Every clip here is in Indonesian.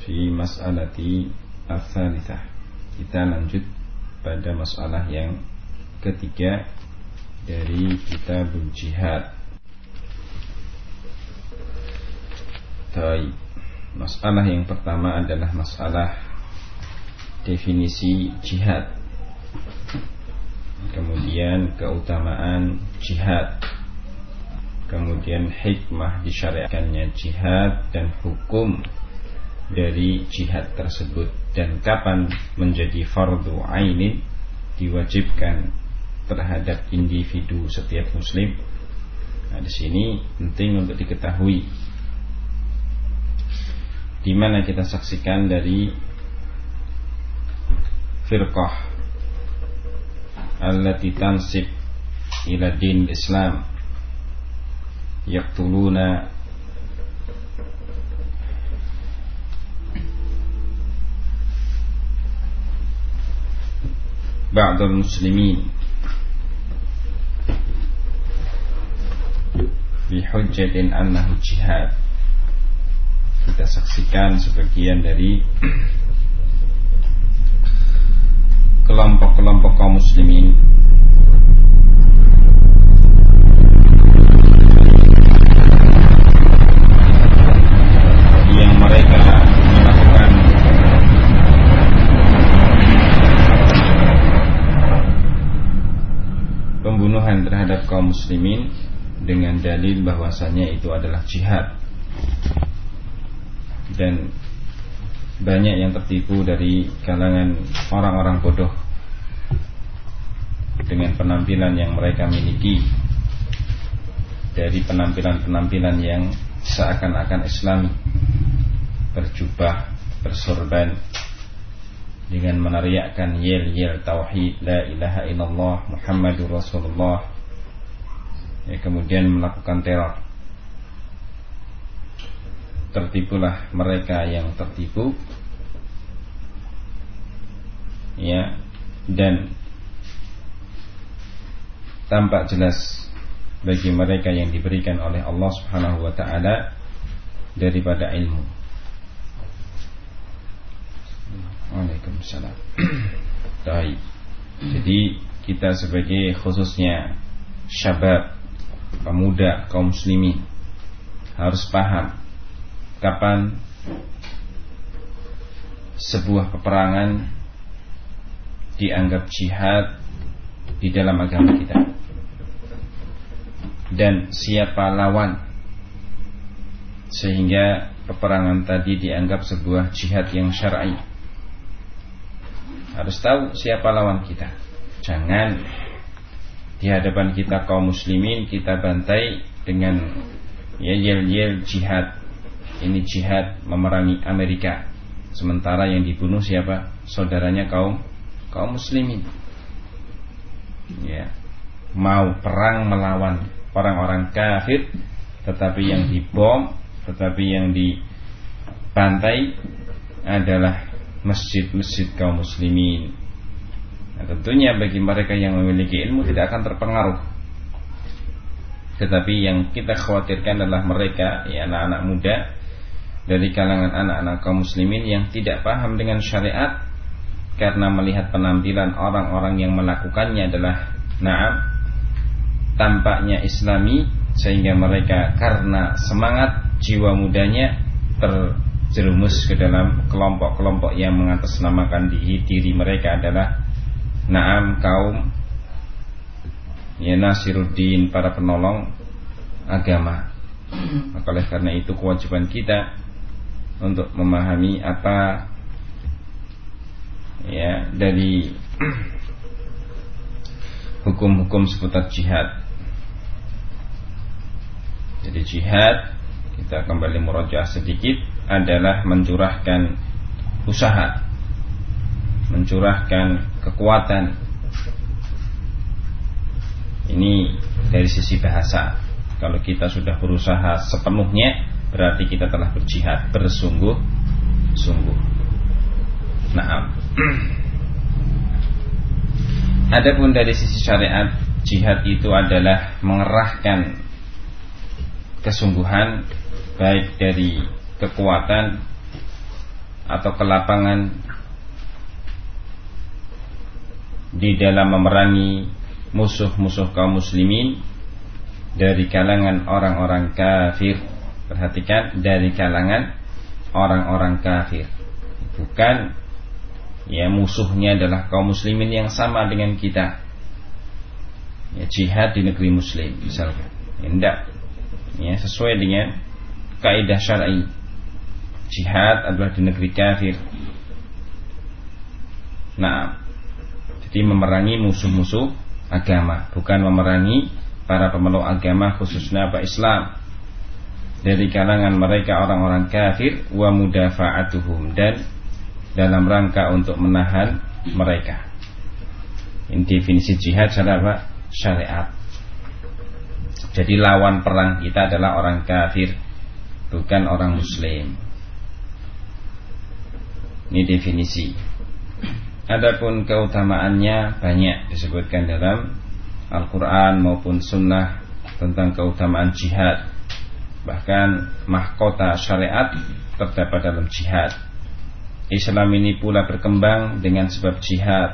Fi mas'alati ats-tsalitsah. Kita lanjut pada masalah yang ketiga dari kitabul jihad. Baik. Masalah yang pertama adalah masalah definisi jihad. Kemudian keutamaan jihad. Kemudian hikmah disyariatkannya jihad dan hukum dari jihad tersebut, dan kapan menjadi fardu ainin, diwajibkan terhadap individu setiap muslim. Nah, di sini penting untuk diketahui, di mana kita saksikan dari firqah allati tansib ila din Islam yaqtuluna ba'd al-muslimin bihujjatin annahu jihad. Kita saksikan sebagian dari kelompok-kelompok kaum muslimin yang mereka melakukan pembunuhan terhadap kaum muslimin dengan dalil bahwasanya itu adalah jihad. Dan banyak yang tertipu dari kalangan orang-orang bodoh dengan penampilan yang mereka miliki, dari penampilan-penampilan yang seakan-akan Islam, berjubah, bersorban, dengan meneriakkan yel-yel tauhid la ilaha illallah Muhammadur Rasulullah, ya, kemudian melakukan teror. Tertipulah mereka yang tertipu, ya, dan tampak jelas bagi mereka yang diberikan oleh Allah Subhanahu wa taala daripada ilmu. Waalaikumsalam. Baik. Jadi kita sebagai khususnya syabab, pemuda kaum muslimin, harus paham kapan sebuah peperangan dianggap jihad di dalam agama kita, dan siapa lawan sehingga peperangan tadi dianggap sebuah jihad yang syar'i. Harus tahu siapa lawan kita. Jangan di hadapan kita kaum muslimin kita bantai dengan yel-yel jihad. Ini jihad memerangi Amerika, sementara yang dibunuh siapa? Saudaranya kaum muslimin. Ya, mau perang melawan orang-orang kafir, tetapi yang dibom, tetapi yang dibantai adalah masjid-masjid kaum muslimin. Nah, tentunya bagi mereka yang memiliki ilmu tidak akan terpengaruh. Tetapi yang kita khawatirkan adalah mereka, ya, anak-anak muda dari kalangan anak-anak kaum muslimin yang tidak paham dengan syariat, karena melihat penampilan orang-orang yang melakukannya adalah tampaknya islami, sehingga mereka karena semangat jiwa mudanya terjerumus ke dalam kelompok-kelompok yang mengatasnamakan diri mereka adalah kaum, ya, Nasiruddin, para penolong agama. Maka oleh karena itu kewajiban kita untuk memahami apa, ya, dari hukum-hukum seputar jihad. Jadi jihad, kita kembali murojaah sedikit, adalah mencurahkan usaha, mencurahkan kekuatan. Ini dari sisi bahasa. Kalau kita sudah berusaha sepenuhnya, berarti kita telah berjihad bersungguh-sungguh. Adapun dari sisi syariat, jihad itu adalah mengerahkan kesungguhan, baik dari kekuatan atau kelapangan di dalam memerangi musuh-musuh kaum muslimin dari kalangan orang-orang kafir. Perhatikan, dari kalangan orang-orang kafir, bukan ya musuhnya adalah kaum muslimin yang sama dengan kita, ya jihad di negeri muslim misalkan, tidak ya, sesuai dengan kaidah syar'i. Jihad adalah di negeri kafir. Nah, jadi memerangi musuh-musuh agama, bukan memerangi para pemeluk agama khususnya Islam, dari kalangan mereka orang-orang kafir, wa mudafa'atuhum, dan dalam rangka untuk menahan mereka. Ini definisi jihad secara syariat. Jadi lawan perang kita adalah orang kafir, bukan orang muslim. Ini definisi. Adapun keutamaannya banyak disebutkan dalam Al-Quran maupun Sunnah tentang keutamaan jihad. Bahkan mahkota syariat terdapat dalam jihad. Islam ini pula berkembang dengan sebab jihad.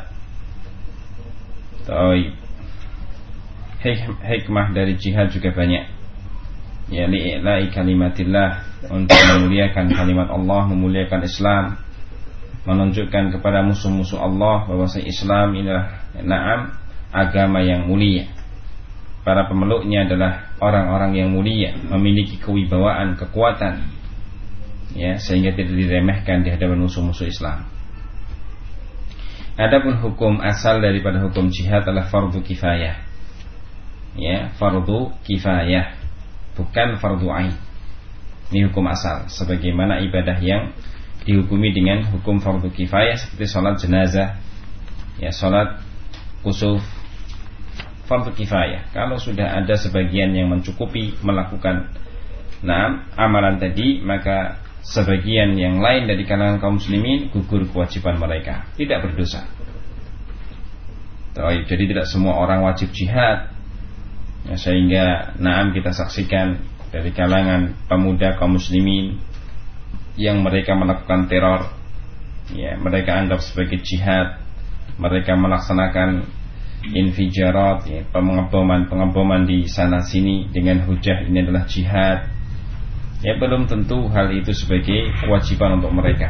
Hikmah dari jihad juga banyak. Ya, li'i'la'i kalimatillah, untuk memuliakan kalimat Allah, memuliakan Islam, menunjukkan kepada musuh-musuh Allah bahwa Islam inilah na'am agama yang mulia. Para pemeluknya adalah orang-orang yang mulia, memiliki kewibawaan, kekuatan, ya, sehingga tidak diremehkan di hadapan musuh-musuh Islam. Adapun hukum asal daripada hukum jihad adalah fardu kifayah. Ya, fardu kifayah, bukan fardu ain. Ini hukum asal, sebagaimana ibadah yang dihukumi dengan hukum fardu kifayah seperti sholat jenazah, ya, sholat kusuf, fardu kifayah. Kalau sudah ada sebagian yang mencukupi melakukan amalan tadi, maka sebagian yang lain dari kalangan kaum muslimin gugur kewajiban mereka, tidak berdosa. Jadi tidak semua orang wajib jihad, ya, sehingga kita saksikan dari kalangan pemuda kaum muslimin yang mereka melakukan teror, ya, mereka anggap sebagai jihad, mereka melaksanakan infijarat, ya, pengeboman di sana sini dengan hujah ini adalah jihad. Ya, belum tentu hal itu sebagai kewajiban untuk mereka.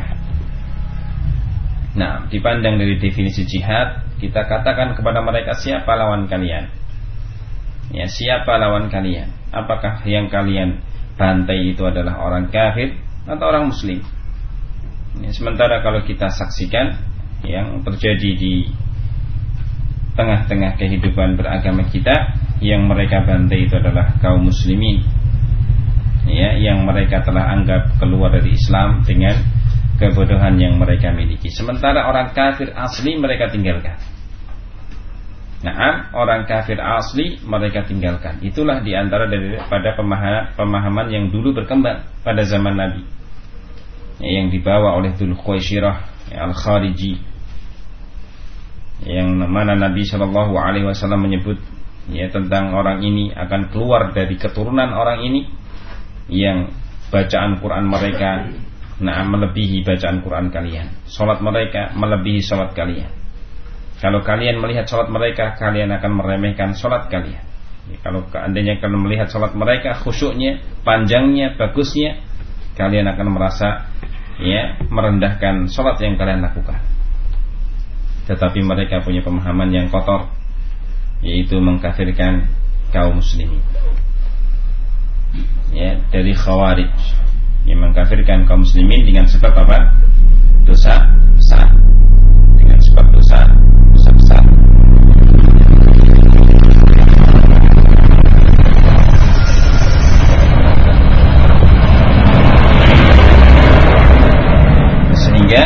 Nah, dipandang dari definisi jihad, kita katakan kepada mereka, siapa lawan kalian? Ya, siapa lawan kalian? Apakah yang kalian bantai itu adalah orang kafir atau orang muslim? Ya, sementara kalau kita saksikan yang terjadi di tengah-tengah kehidupan beragama kita, yang mereka bantai itu adalah kaum muslimin, ya, yang mereka telah anggap keluar dari Islam dengan kebodohan yang mereka miliki. Sementara orang kafir asli mereka tinggalkan. Orang kafir asli mereka tinggalkan. Itulah diantara daripada pemahaman yang dulu berkembang pada zaman Nabi, ya, yang dibawa oleh Dzul Khuwaisirah, ya, Al-Khariji, yang mana Nabi SAW menyebut, ya, tentang orang ini akan keluar dari keturunan orang ini yang bacaan Quran mereka melebihi bacaan Quran kalian, salat mereka melebihi salat kalian. Kalau kalian melihat salat mereka, kalian akan meremehkan salat kalian. Ya, kalau seandainya kalian melihat salat mereka, khusyuknya, panjangnya, bagusnya, kalian akan merasa, ya, merendahkan salat yang kalian lakukan. Tetapi mereka punya pemahaman yang kotor, yaitu mengkafirkan kaum muslimin, ya, dari khawarij, yang mengkafirkan kaum muslimin dengan sebab apa? Dosa besar. Dengan sebab dosa besar. Sehingga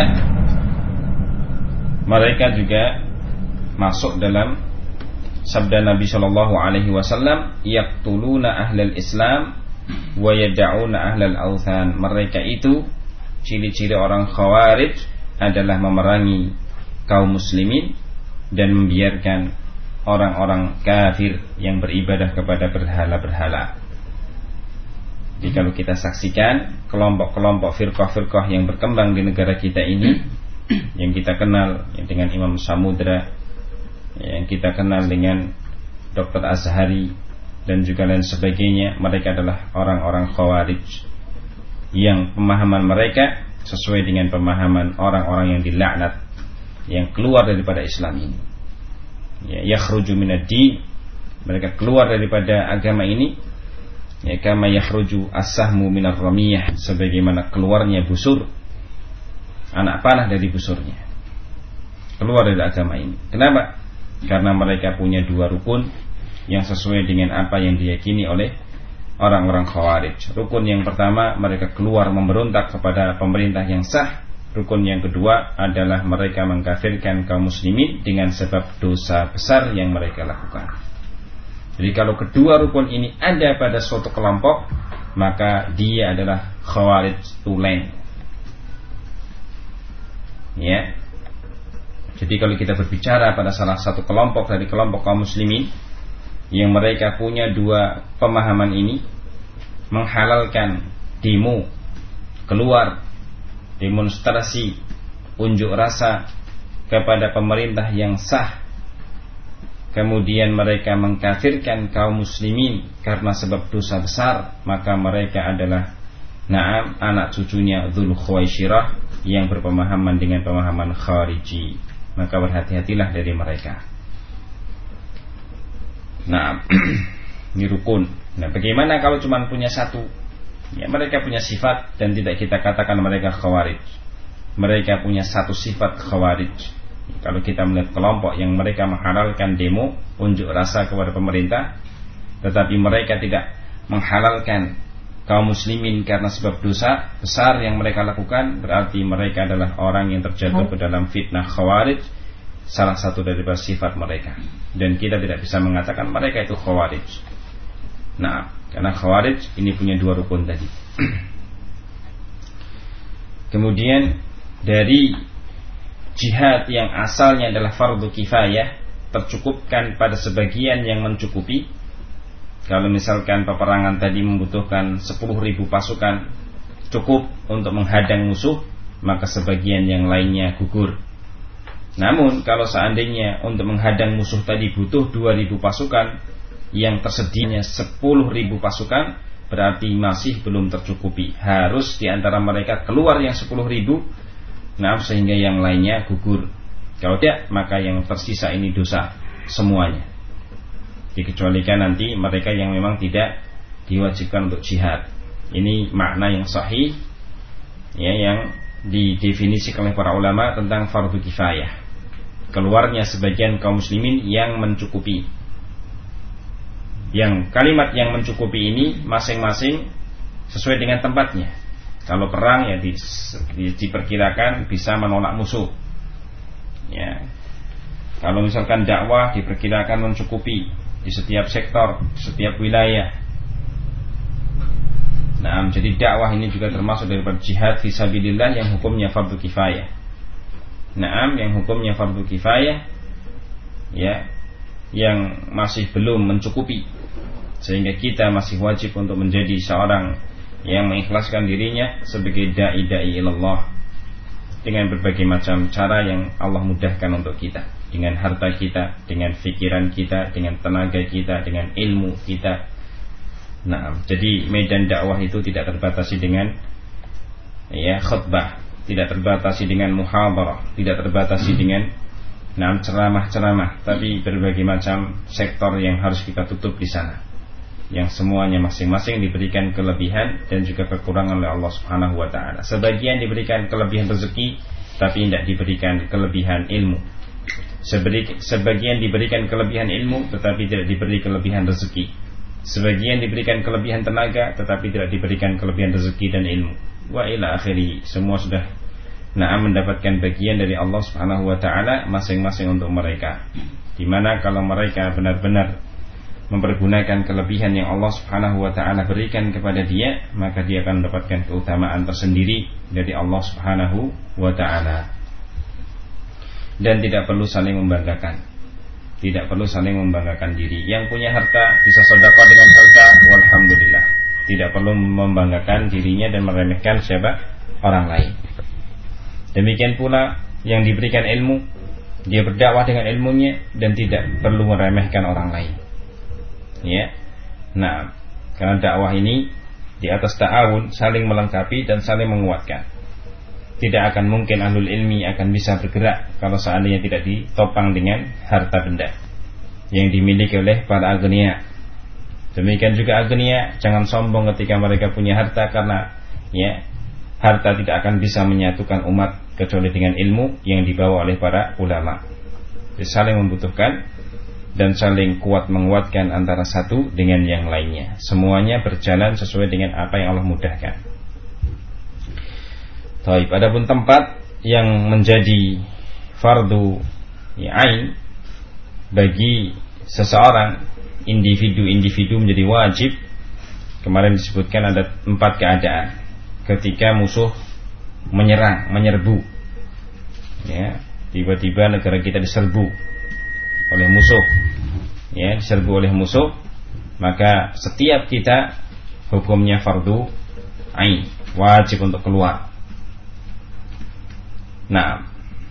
mereka juga masuk dalam sabda Nabi sallallahu alaihi wasallam, yaqtuluna ahlal Islam wa yad'una ahlal authan. Mereka itu, ciri-ciri orang khawarij adalah memerangi kaum muslimin dan membiarkan orang-orang kafir yang beribadah kepada berhala-berhala. Jadi kalau kita saksikan kelompok-kelompok firqah-firqah yang berkembang di negara kita ini, yang kita kenal dengan Imam Samudra, yang kita kenal dengan Dr. Azhari dan juga lain sebagainya, mereka adalah orang-orang Khawarij yang pemahaman mereka sesuai dengan pemahaman orang-orang yang dilaknat, yang keluar daripada Islam ini. Yakhruju minad-din, mereka keluar daripada agama ini. Kama yakhruju as-sahmu minar ramiyah, sebagaimana keluarnya busur, anak panah dari busurnya, keluar dari agama ini. Kenapa? Karena mereka punya dua rukun yang sesuai dengan apa yang diyakini oleh orang-orang Khawarij. Rukun yang pertama, mereka keluar memberontak kepada pemerintah yang sah. Rukun yang kedua adalah mereka mengkafirkan kaum muslimin dengan sebab dosa besar yang mereka lakukan. Jadi kalau kedua rukun ini ada pada suatu kelompok, maka dia adalah Khawarij tulen. Ya. Jadi kalau kita berbicara pada salah satu kelompok dari kelompok kaum muslimin yang mereka punya dua pemahaman ini, menghalalkan demo, keluar, demonstrasi, unjuk rasa kepada pemerintah yang sah, kemudian mereka mengkafirkan kaum muslimin karena sebab dosa besar, maka mereka adalah anak cucunya Dzul Khuwaisirah yang berpemahaman dengan pemahaman Khariji. Maka berhati-hatilah dari mereka. Ini rukun. Bagaimana kalau cuma punya satu? Ya, mereka punya sifat dan tidak kita katakan mereka Khawarij. Mereka punya satu sifat Khawarij. Kalau kita melihat kelompok yang mereka menghalalkan demo, unjuk rasa kepada pemerintah, tetapi mereka tidak menghalalkan kaum muslimin karena sebab dosa besar yang mereka lakukan, berarti mereka adalah orang yang terjatuh ke dalam fitnah Khawarij, salah satu daripada sifat mereka. Dan kita tidak bisa mengatakan mereka itu Khawarij. Karena Khawarij ini punya dua rukun tadi. Kemudian dari jihad yang asalnya adalah fardu kifayah, tercukupkan pada sebagian yang mencukupi. Kalau misalkan peperangan tadi membutuhkan 10.000 pasukan, cukup untuk menghadang musuh, maka sebagian yang lainnya gugur. Namun kalau seandainya untuk menghadang musuh tadi butuh 2.000 pasukan, yang tersedianya 10.000 pasukan, berarti masih belum tercukupi. Harus diantara mereka keluar yang 10.000, sehingga yang lainnya gugur. Kalau tidak, maka yang tersisa ini dosa semuanya, dikecualikan nanti mereka yang memang tidak diwajibkan untuk jihad. Ini makna yang sahih, ya, yang didefinisikan oleh para ulama tentang fardu kifayah, keluarnya sebagian kaum muslimin yang mencukupi. Yang kalimat yang mencukupi ini masing-masing sesuai dengan tempatnya. Kalau perang ya diperkirakan bisa menolak musuh. Ya. Kalau misalkan dakwah diperkirakan mencukupi di setiap sektor, di setiap wilayah. Jadi dakwah ini juga termasuk daripada jihad fisabilillah yang hukumnya fardu kifayah. Yang hukumnya fardu kifayah, ya, yang masih belum mencukupi, sehingga kita masih wajib untuk menjadi seorang yang mengikhlaskan dirinya sebagai da'i ilallah dengan berbagai macam cara yang Allah mudahkan untuk kita, dengan harta kita, dengan pikiran kita, dengan tenaga kita, dengan ilmu kita. Jadi medan dakwah itu tidak terbatasi dengan khutbah, tidak terbatasi dengan muhadarah, tidak terbatasi dengan ceramah-ceramah, tapi berbagai macam sektor yang harus kita tutup di sana, yang semuanya masing-masing diberikan kelebihan dan juga kekurangan oleh Allah Subhanahu wa taala. Sebagian diberikan kelebihan rezeki, tapi tidak diberikan kelebihan ilmu. Sebagian diberikan kelebihan ilmu, tetapi tidak diberi kelebihan rezeki. Sebagian diberikan kelebihan tenaga, tetapi tidak diberikan kelebihan rezeki dan ilmu. Wa ila akhiri, semua sudah mendapatkan bagian dari Allah Subhanahu wa taala masing-masing untuk mereka. Dimana kalau mereka benar-benar mempergunakan kelebihan yang Allah Subhanahu wa taala berikan kepada dia, maka dia akan mendapatkan keutamaan tersendiri dari Allah Subhanahu wa taala. Dan tidak perlu saling membanggakan. Tidak perlu saling membanggakan diri. Yang punya harta bisa sedekah dengan harta, walhamdulillah. tidak perlu membanggakan dirinya dan meremehkan siapa? Orang lain. Demikian pula yang diberikan ilmu, dia berdakwah dengan ilmunya dan tidak perlu meremehkan orang lain. Ya. Nah, karena dakwah ini di atas ta'awun, saling melengkapi dan saling menguatkan. Tidak akan mungkin ahlul ilmi akan bisa bergerak kalau seandainya tidak ditopang dengan harta benda yang dimiliki oleh para agniya. Demikian juga agniya jangan sombong ketika mereka punya harta, karena ya, harta tidak akan bisa menyatukan umat kecuali dengan ilmu yang dibawa oleh para ulama. Jadi saling membutuhkan dan saling kuat menguatkan antara satu dengan yang lainnya. Semuanya berjalan sesuai dengan apa yang Allah mudahkan. Baik, adapun tempat yang menjadi fardu ain bagi seseorang, individu menjadi wajib, kemarin disebutkan ada 4 keadaan. Ketika musuh menyerbu, ya, tiba-tiba negara kita diserbu oleh musuh, ya, diserbu oleh musuh, maka setiap kita hukumnya fardu ain, wajib untuk keluar. Nah,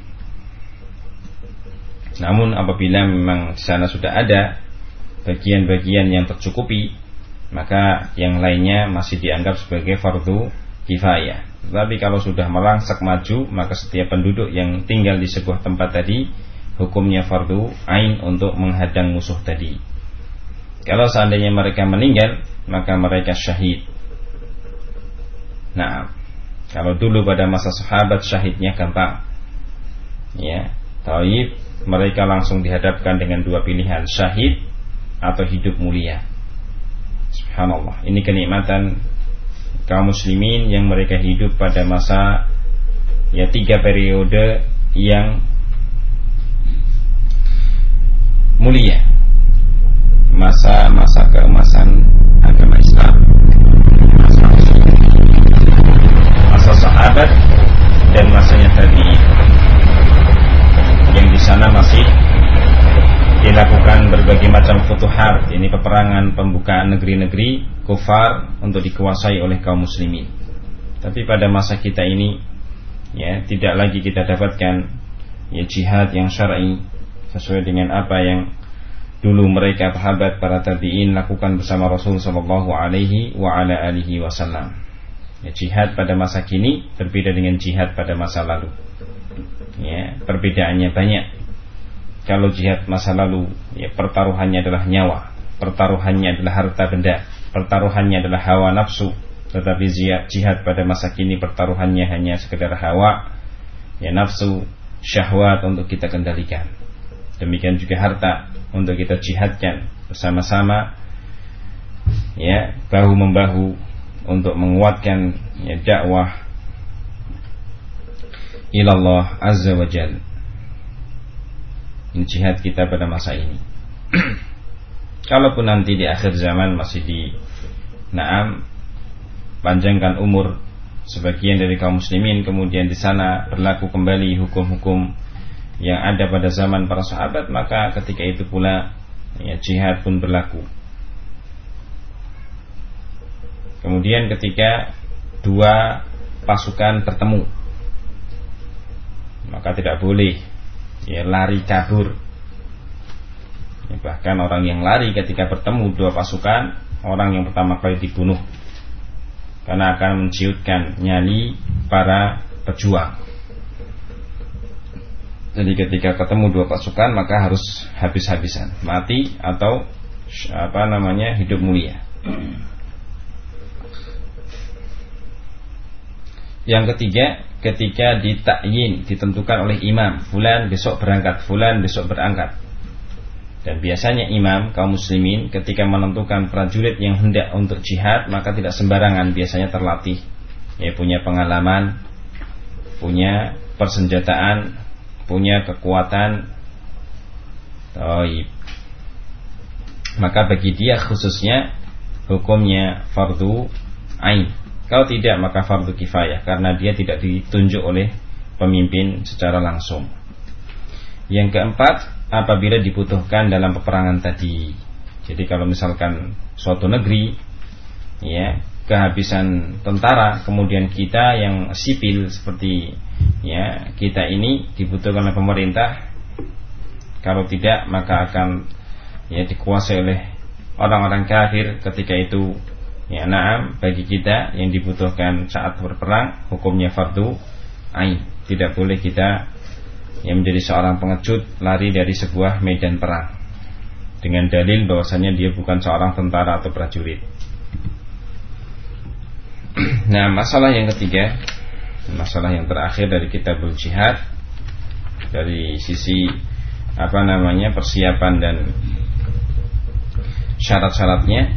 namun apabila memang di sana sudah ada bagian-bagian yang tercukupi, maka yang lainnya masih dianggap sebagai fardu kifayah. Tapi kalau sudah merangsek maju, maka setiap penduduk yang tinggal di sebuah tempat tadi hukumnya fardu ain untuk menghadang musuh tadi. Kalau seandainya mereka meninggal, maka mereka syahid. Nah, kalau dulu pada masa sahabat syahidnya gampang, ya, taib, mereka langsung dihadapkan dengan 2 pilihan, syahid atau hidup mulia. Subhanallah, ini kenikmatan kaum muslimin yang mereka hidup pada masa, ya, 3 periode yang mulia, masa-masa keemasan agama Islam, masa sahabat dan masanya tabi'in, yang di sana masih dilakukan berbagai macam futuhat, ini peperangan, pembukaan negeri-negeri kufar untuk dikuasai oleh kaum muslimin. Tapi pada masa kita ini, ya, tidak lagi kita dapatkan, ya, jihad yang syar'i sesuai dengan apa yang dulu mereka sahabat para tabi'in lakukan bersama Rasul sallallahu alaihi wa ala alihi wasallam. Ya, jihad pada masa kini berbeda dengan jihad pada masa lalu. Ya, perbedaannya banyak. Kalau jihad masa lalu, ya, pertaruhannya adalah nyawa, pertaruhannya adalah harta benda, pertaruhannya adalah hawa nafsu. Tetapi jihad pada masa kini pertaruhannya hanya sekedar hawa, ya, nafsu, syahwat untuk kita kendalikan. Demikian juga harta untuk kita jihadkan bersama-sama, ya, bahu membahu untuk menguatkan, ya, dakwah ilallah azza wa jalla. Jihad kita pada masa ini. Kalaupun nanti di akhir zaman masih panjangkan umur sebagian dari kaum muslimin, kemudian di sana berlaku kembali hukum-hukum yang ada pada zaman para sahabat, maka ketika itu pula, ya, jihad pun berlaku. Kemudian ketika 2 pasukan bertemu, maka tidak boleh, ya, lari kabur. Ya, bahkan orang yang lari ketika bertemu 2 pasukan, orang yang pertama kali dibunuh, karena akan menciutkan nyali para pejuang. Jadi ketika ketemu 2 pasukan, maka harus habis-habisan, mati atau hidup mulia. Yang ketiga, ketika ditakyin, ditentukan oleh imam, fulan besok berangkat, fulan besok berangkat. Dan biasanya imam kaum muslimin ketika menentukan prajurit yang hendak untuk jihad, maka tidak sembarangan, biasanya terlatih, ya, punya pengalaman, punya persenjataan, punya kekuatan. Maka bagi dia khususnya hukumnya fardu ain. Kalau tidak, maka fardu kifayah, karena dia tidak ditunjuk oleh pemimpin secara langsung. Yang keempat, apabila dibutuhkan dalam peperangan tadi. Jadi kalau misalkan suatu negeri, ya, kehabisan tentara, kemudian kita yang sipil seperti ya kita ini dibutuhkan oleh pemerintah. Kalau tidak maka akan ya dikuasai oleh orang-orang kafir. Ketika itu ya na'am, bagi kita yang dibutuhkan saat berperang hukumnya fardu ain. Tidak boleh kita yang menjadi seorang pengecut lari dari sebuah medan perang dengan dalil bahwasanya dia bukan seorang tentara atau prajurit. Nah, masalah yang ketiga, masalah yang terakhir dari kitabul jihad dari sisi persiapan dan syarat-syaratnya.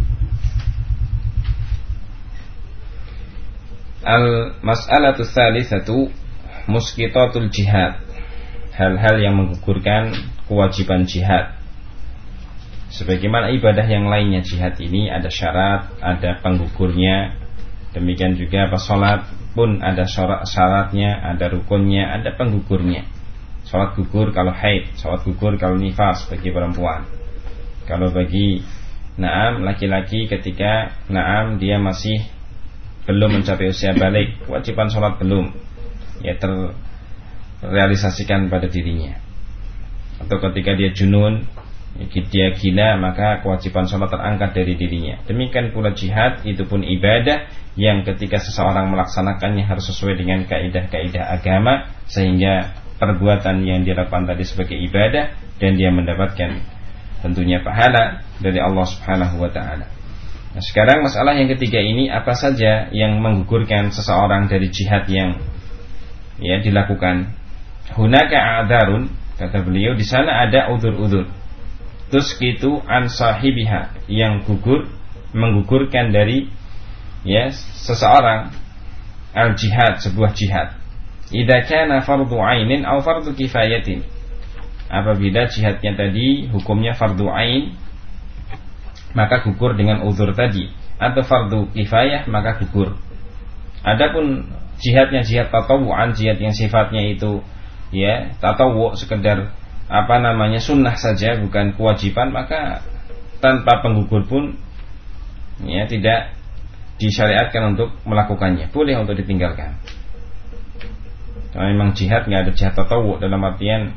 Al-mas'alatu tsalisatu musqitatul jihad, hal-hal yang menggugurkan kewajiban jihad. Sebagaimana ibadah yang lainnya, jihad ini ada syarat, ada penggugurnya. Demikian juga salat pun ada syaratnya, ada rukunnya, ada penggugurnya. Salat gugur kalau haid, salat gugur kalau nifas bagi perempuan. Kalau bagi laki-laki ketika dia masih belum mencapai usia balik, kewajiban salat belum ya terrealisasikan pada dirinya. Atau ketika dia junun, dia gila, maka kewajiban salat terangkat dari dirinya. Demikian pula jihad, itu pun ibadah yang ketika seseorang melaksanakannya harus sesuai dengan kaidah-kaidah agama, sehingga perbuatan yang dilakukan tadi sebagai ibadah dan dia mendapatkan tentunya pahala dari Allah Subhanahu wa taala. Nah, sekarang masalah yang ketiga ini, apa saja yang menggugurkan seseorang dari jihad yang ya dilakukan? Hunaka a'dzarun, kata beliau, di sana ada udzur-udzur. Tusqitu an sahibiha, yang menggugurkan dari ya seseorang al jihad, sebuah jihad. Idza kana fardhu ainin aw fardhu kifayatin, apabila jihadnya tadi hukumnya fardhu ain maka gugur dengan uzur tadi, atau fardhu kifayah maka gugur. Adapun jihadnya jihad tatawu'an, jihad yang sifatnya itu ya tatawwu', sekedar sunnah saja, bukan kewajiban, maka tanpa penggugur pun ya tidak disyariatkan untuk melakukannya, boleh untuk ditinggalkan. Kalau memang jihad nggak ada jihad tatawwu' dalam artian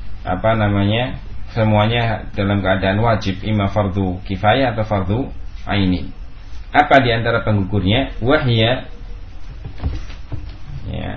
semuanya dalam keadaan wajib, imma fardu kifayah atau fardu aini. Apa di antara penggugurnya? Wahya ya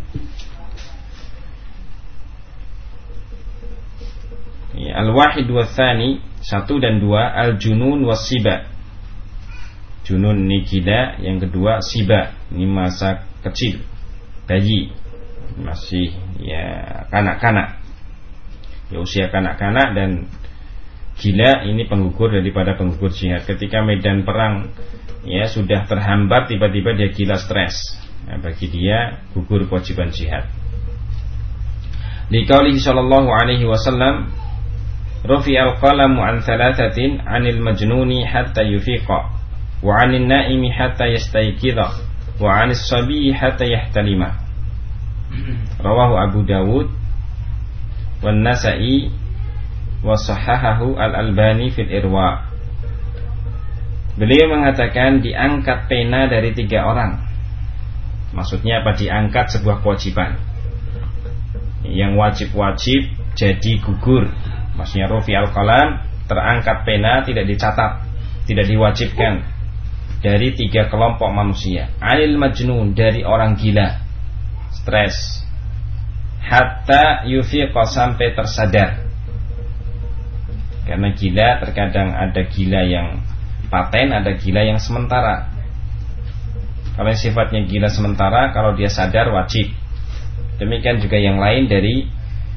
al-wahid wa tsani, 1 dan 2, al-junun was siba. Junun ini gila, yang kedua siba, ini masa kecil, bayi, masih ya kanak-kanak, ya usia kanak-kanak. Dan gila ini penggugur daripada penggugur jihad. Ketika medan perang ya sudah terhambat, tiba-tiba dia gila, stres, nah, bagi dia gugur kewajiban jihad. Liqaulihi sallallahu alaihi wasallam, rufi'al qalamu an thalathatin 'anil majnuni hatta yufiqa, wa 'anil naimi hatta yastayqidha, wa 'anis sabiyyi hatta yahtalima. Rawahu Abu Dawud wan Nasa'i wa sahahahu Al-Albani fil Irwa. Beliau mengatakan diangkat pena dari 3 orang. Maksudnya apa? Diangkat sebuah kewajiban. Yang wajib-wajib jadi gugur. Maksudnya rufi'al qalam, terangkat pena, tidak dicatat, tidak diwajibkan, dari 3 kelompok manusia. Anil majnun, dari orang gila, stres, hatta yufiqa, sampai tersadar. Karena gila terkadang ada gila yang paten, ada gila yang sementara. Kalau yang sifatnya gila sementara, kalau dia sadar wajib. Demikian juga yang lain dari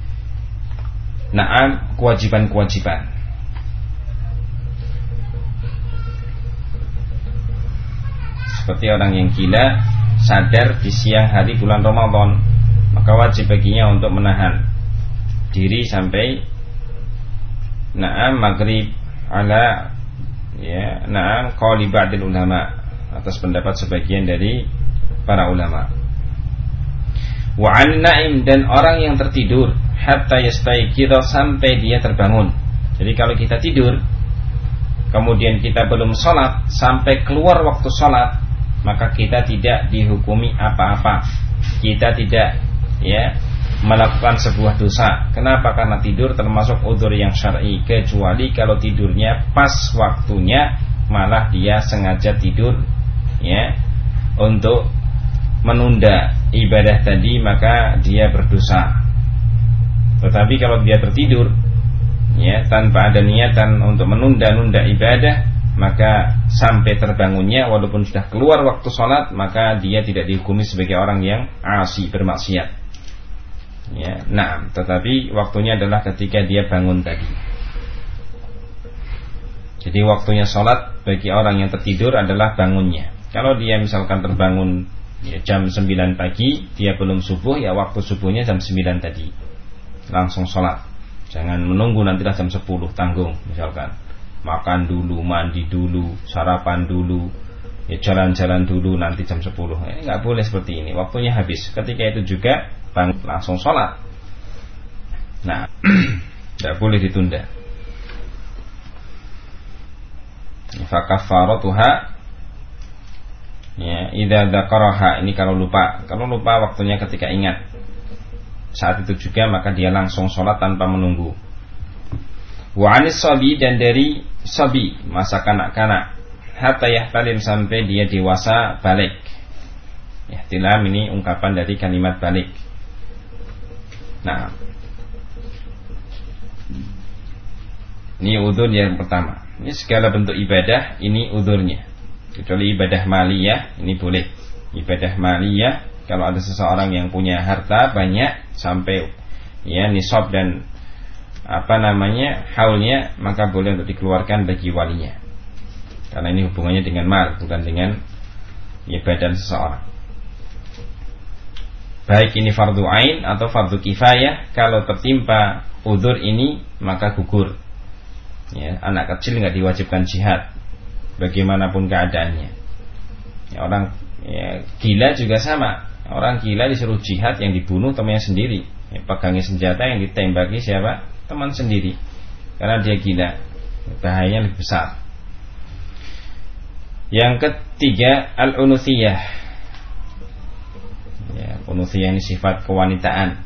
kewajiban-kewajiban. Seperti orang yang gila sadar di siang hari bulan Ramadan, maka wajib baginya untuk menahan diri sampai maghrib ala qauli ba'dil ulama, atas pendapat sebagian dari para ulama. Wa an naim, dan orang yang tertidur, hatta yastayqidha, sampai dia terbangun. Jadi kalau kita tidur kemudian kita belum sholat sampai keluar waktu sholat, maka kita tidak dihukumi apa-apa. Kita tidak melakukan sebuah dosa. Kenapa? Karena tidur termasuk udzur yang syar'i, kecuali kalau tidurnya pas waktunya, malah dia sengaja tidur untuk menunda ibadah tadi, maka dia berdosa. Tetapi kalau dia tertidur tanpa ada niatan untuk menunda-nunda ibadah, maka sampai terbangunnya walaupun sudah keluar waktu sholat, maka dia tidak dihukumi sebagai orang yang asi, bermaksiat. Nah, tetapi waktunya adalah ketika dia bangun tadi. Jadi waktunya sholat bagi orang yang tertidur adalah bangunnya. Kalau dia misalkan terbangun jam 9 pagi, dia belum subuh, waktu subuhnya jam 9 tadi, langsung sholat. Jangan menunggu nantilah jam 10, tanggung. Misalkan makan dulu, mandi dulu, sarapan dulu, jalan-jalan dulu, nanti jam 10. Nggak boleh seperti ini, waktunya habis. Ketika itu juga bangun, langsung sholat. Nah, nggak boleh ditunda. Fakaffaratuha idza dzakaraha, ini kalau lupa. Kalau lupa waktunya ketika ingat, saat itu juga maka dia langsung sholat tanpa menunggu. Wa anis sabi, dan dari sabi, masa kanak-kanak, hatta yahtalim, sampai dia dewasa balik. Ihtilam ini ungkapan dari kalimat balik. Nah, ini udzur yang pertama. Ini segala bentuk ibadah, ini udzurnya. Kecuali ibadah maliyah, ini boleh. Ibadah maliyah, kalau ada seseorang yang punya harta banyak sampai nisab dan haulnya, maka boleh untuk dikeluarkan bagi walinya. Karena ini hubungannya dengan mal, bukan dengan badan seseorang. Baik ini fardu ain atau fardu kifayah, kalau tertimpa udzur ini maka gugur. Anak kecil nggak diwajibkan jihad, bagaimanapun keadaannya. Orang gila juga sama. Orang gila disuruh jihad, yang dibunuh temannya sendiri. Pegangi senjata, yang ditembaki siapa? Teman sendiri. Karena dia gila, bahayanya lebih besar. Yang ketiga, al-unuthiyah. Unuthiyah ini sifat kewanitaan.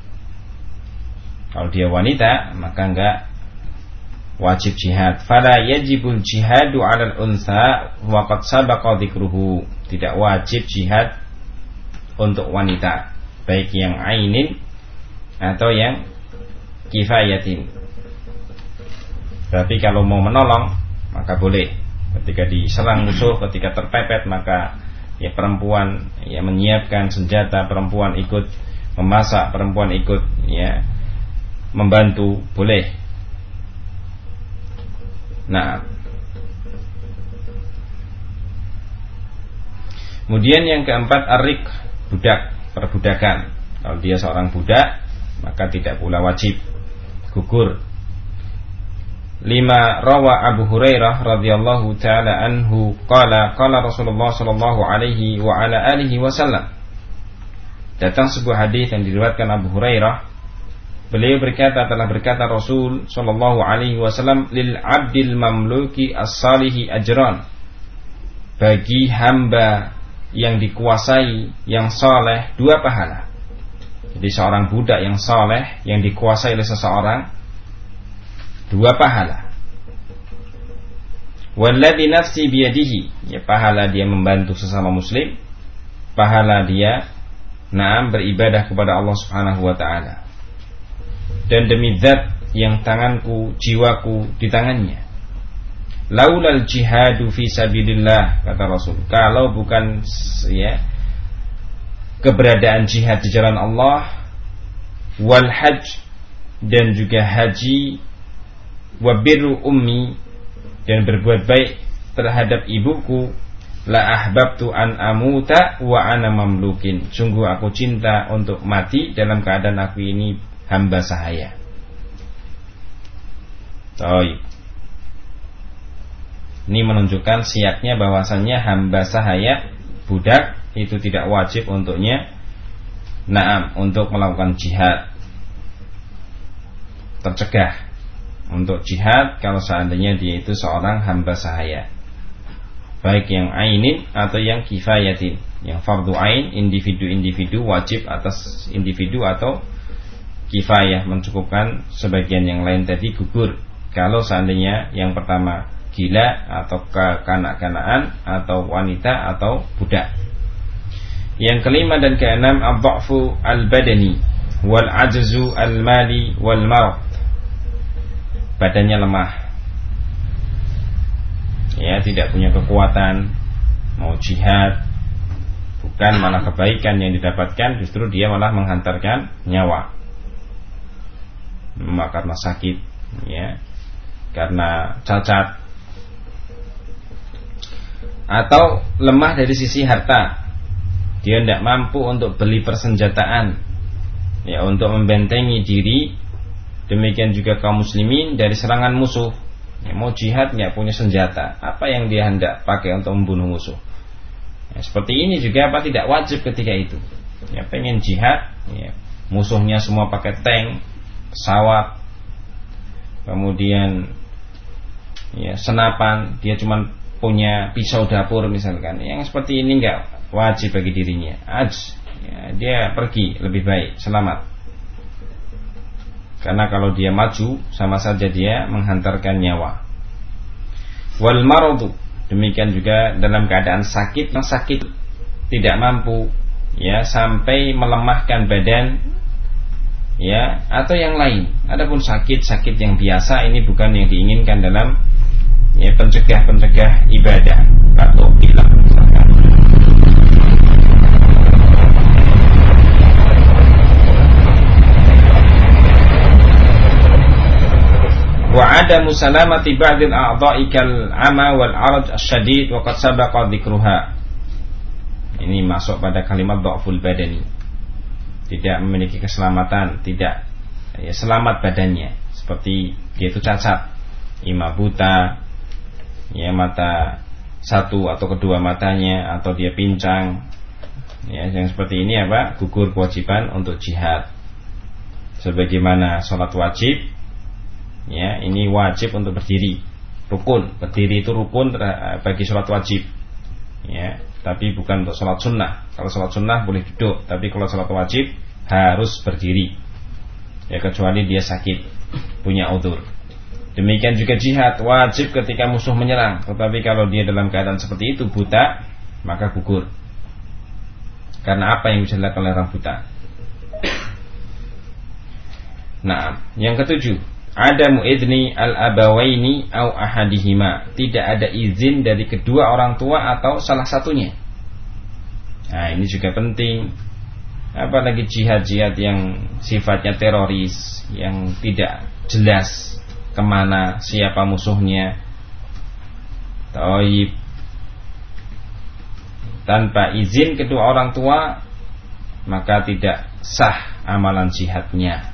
Kalau dia wanita, maka enggak wajib jihad. Fala yajibul jihadu 'alal untha wa qad sabaqa dzikruhu. Tidak wajib jihad untuk wanita, baik yang ainin atau yang kifayatin. Tapi kalau mau menolong maka boleh. Ketika diserang musuh, ketika terpepet, maka perempuan menyiapkan senjata, perempuan ikut memasak, perempuan ikut membantu, boleh. Nah, kemudian yang keempat, ar-riq, budak, perbudakan. Kalau dia seorang budak, maka tidak pula wajib, gugur. 5. Rawa Abu Hurairah radhiyallahu taala anhu qala Rasulullah sallallahu alaihi wa ala alihi wasallam. Datang sebuah hadis yang diriwayatkan Abu Hurairah. Beliau berkata, telah berkata Rasul sallallahu alaihi wasallam, lil 'abdil mamluki as-salihi ajran. Bagi hamba yang dikuasai, yang saleh, 2 pahala. Jadi seorang budak yang saleh yang dikuasai oleh seseorang, 2 pahala. Walladzi nafsi biyadihi, pahala dia membantu sesama muslim, pahala dia beribadah kepada Allah Subhanahu wa taala. Dan demi zat yang tanganku, jiwaku di tangannya. Laulal jihadu fi sabilillah, kata Rasul, kalau bukan keberadaan jihad di jalan Allah, wal hajj, dan juga haji, wa birru ummi, dan berbuat baik terhadap ibuku, la ahbabtu an amuta wa ana mamlukin, sungguh aku cinta untuk mati dalam keadaan aku ini hamba sahaya. Ini menunjukkan siaknya bahwasannya hamba sahaya, budak, itu tidak wajib untuknya untuk melakukan jihad, tercegah untuk jihad kalau seandainya dia itu seorang hamba sahaya, baik yang ainin atau yang kifayatin. Yang fardu ain, individu-individu wajib atas individu, atau kifayah mencukupkan sebagian yang lain tadi gugur kalau seandainya yang pertama gila atau kekanak-kanaan atau wanita atau budak. Yang kelima dan keenam, ad-dha'fu al-badani wal ajzu al-mali wal marad. Badannya lemah, ya, tidak punya kekuatan, mau jihad, bukan malah kebaikan yang didapatkan, justru dia malah menghantarkan nyawa. Karena sakit, ya, karena cacat, atau lemah dari sisi harta, dia tidak mampu untuk beli persenjataan, ya, untuk membentengi diri. Demikian juga kaum muslimin dari serangan musuh, ya, mau jihad nggak punya senjata, apa yang dia hendak pakai untuk membunuh musuh? Ya, seperti ini juga apa tidak wajib ketika itu, ya, pengen jihad, ya, musuhnya semua pakai tank, pesawat, kemudian, ya, senapan, dia cuma punya pisau dapur misalkan. Yang seperti ini nggak wajib bagi dirinya. Ya, dia pergi lebih baik, selamat. Karena kalau dia maju sama saja dia menghantarkan nyawa. Wal maradu, demikian juga dalam keadaan sakit, yang sakit tidak mampu, ya, sampai melemahkan badan, ya, atau yang lain. Adapun sakit yang biasa, ini bukan yang diinginkan dalam, ya, pencegah ibadah atau bilang misalkan. Wa adamu salamati ba'dil a'dha'i kal 'ama wal 'araj asyadid wa qad sabaqa dzikruha. Ini masuk pada kalimat dha'ful badani. Tidak memiliki keselamatan, tidak, ya, selamat badannya, seperti dia itu cacat, ima buta, ya, mata satu atau kedua matanya, atau dia pincang, ya, yang seperti ini apa? Gugur kewajiban untuk jihad. Sebagaimana sholat wajib, ya, ini wajib untuk berdiri, rukun, berdiri itu rukun bagi sholat wajib, ya, tapi bukan untuk sholat sunnah. Kalau sholat sunnah boleh duduk, tapi kalau sholat wajib harus berdiri, ya, kecuali dia sakit, punya udzur. Demikian juga jihad wajib ketika musuh menyerang, tetapi kalau dia dalam keadaan seperti itu, buta, maka gugur. Karena apa yang bisa dilakukan oleh orang buta? Nah, yang ketujuh, adamu idni al-abawaini au ahadihima, tidak ada izin dari kedua orang tua atau salah satunya. Nah, ini juga penting. Apalagi jihad-jihad yang sifatnya teroris, yang tidak jelas kemana, siapa musuhnya, taib, tanpa izin kedua orang tua, maka tidak sah amalan jihadnya.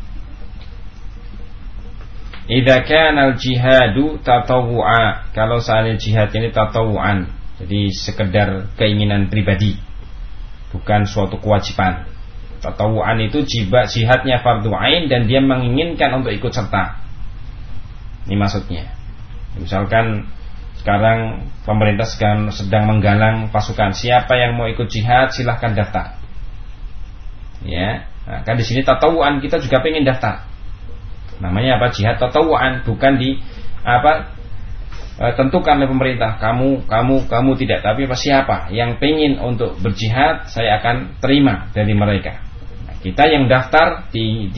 Idza kana al-jihadu tatawwu'a, kalau seandainya jihad ini tatawwu'an, jadi sekedar keinginan pribadi, bukan suatu kewajiban. Tatawwu'an itu jihadnya fardhu ain dan dia menginginkan untuk ikut serta. Ini maksudnya. Misalkan sekarang pemerintah sedang menggalang pasukan, siapa yang mau ikut jihad silahkan daftar. Ya, nah, kan di sini tatawwu'an, kita juga pengen daftar. Namanya apa? Jihad tatawuan, bukan tentukan oleh pemerintah. Kamu tidak, tapi siapa yang pengen untuk berjihad, saya akan terima dari mereka. Nah, kita yang daftar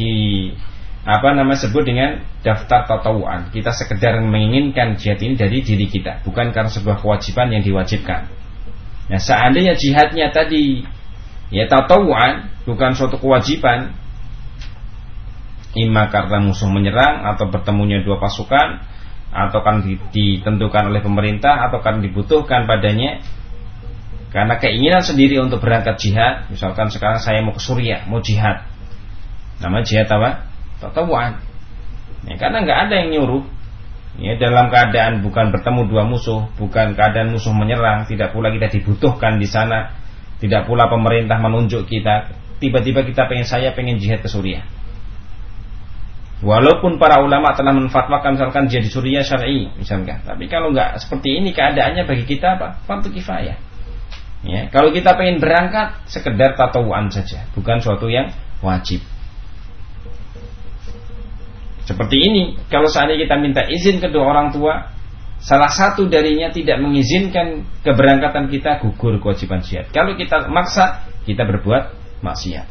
sebut dengan daftar tatawuan. Kita sekedar menginginkan jihad ini dari diri kita, bukan karena sebuah kewajiban yang diwajibkan. Nah, seandainya jihadnya tadi, ya, tatawuan, bukan suatu kewajiban, imma karena musuh menyerang, atau bertemunya dua pasukan, atau kan ditentukan oleh pemerintah, atau kan dibutuhkan padanya karena keinginan sendiri untuk berangkat jihad. Misalkan sekarang saya mau ke Suriah, mau jihad, namanya jihad apa? Tatawuan, ya, karena nggak ada yang nyuruh, ya, dalam keadaan bukan bertemu dua musuh, bukan keadaan musuh menyerang, tidak pula kita dibutuhkan di sana, tidak pula pemerintah menunjuk kita, tiba-tiba kita saya pengen jihad ke Suriah. Walaupun para ulama telah menfatwakan misalkan jihad suriah syar'i misalkan, tapi kalau nggak seperti ini keadaannya bagi kita apa? Fardu kifayah. Ya, kalau kita pengen berangkat sekedar tatawuan saja, bukan suatu yang wajib. Seperti ini, kalau seandainya kita minta izin kedua orang tua, salah satu darinya tidak mengizinkan keberangkatan kita, gugur kewajiban jihad. Kalau kita maksa, kita berbuat maksiat.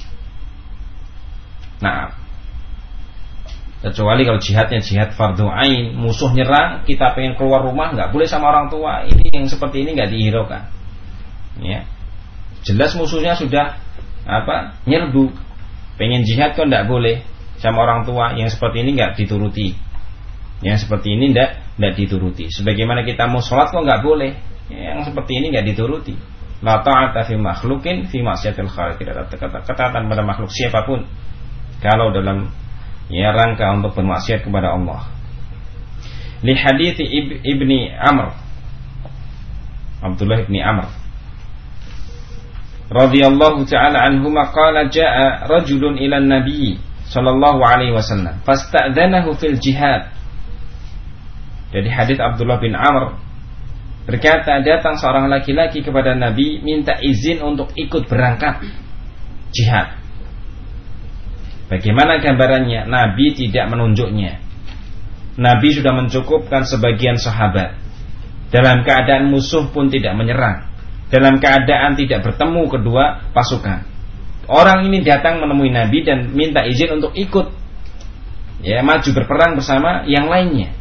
Nah, kecuali kalau jihadnya jihad fardu ain, musuh nyerang, kita pengen keluar rumah, nggak boleh sama orang tua. Ini yang seperti ini nggak dihiraukan. Ya, jelas musuhnya sudah nyerbu, pengen jihad kok nggak boleh sama orang tua. Yang seperti ini nggak dituruti. Yang seperti ini nggak dituruti. Sebagaimana kita mau sholat kok nggak boleh. Yang seperti ini nggak dituruti. La ta'ata fi makhluqin fi ma'siyatil khaliq. Tidak ada ketaatan pada makhluk siapapun kalau dalam rangka untuk bermaksiat kepada Allah. Li hadits Ibni Amr, Abdullah ibni Amr radhiyallahu ta'ala anhuma qala jaa rajulun ila an-nabi sallallahu alaihi wasallam fasta'dzanahu fil jihad. Jadi hadits Abdullah bin Amr berkata, datang seorang laki-laki kepada Nabi minta izin untuk ikut berangkat jihad. Bagaimana gambarannya? Nabi tidak menunjuknya. Nabi sudah mencukupkan sebagian sahabat. Dalam keadaan musuh pun tidak menyerang. Dalam keadaan tidak bertemu kedua pasukan. Orang ini datang menemui Nabi dan minta izin untuk ikut maju berperang bersama yang lainnya.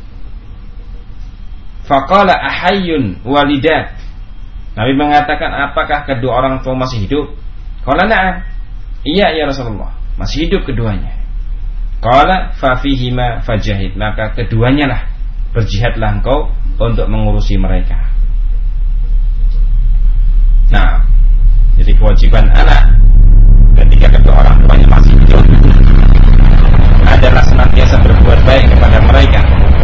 Faqala ahayyun walidat. Nabi mengatakan, apakah kedua orang tua masih hidup? Qala na'am. Iya ya Rasulullah, masih hidup keduanya. Qala fa fihima fajahid. Maka keduanya lah berjihadlah engkau untuk mengurusi mereka. Nah, jadi kewajiban anak ketika kedua orang tuanya masih hidup adalah senantiasa berbuat baik kepada mereka.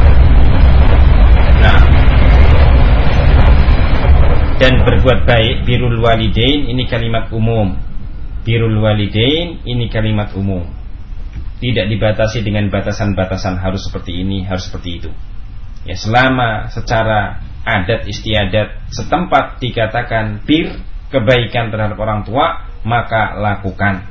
Nah, dan berbuat baik, birrul walidain ini kalimat umum. Birrul walidain ini kalimat umum. Tidak dibatasi dengan batasan-batasan harus seperti ini, harus seperti itu. Ya, selama secara adat istiadat setempat dikatakan bir, kebaikan terhadap orang tua, maka lakukan.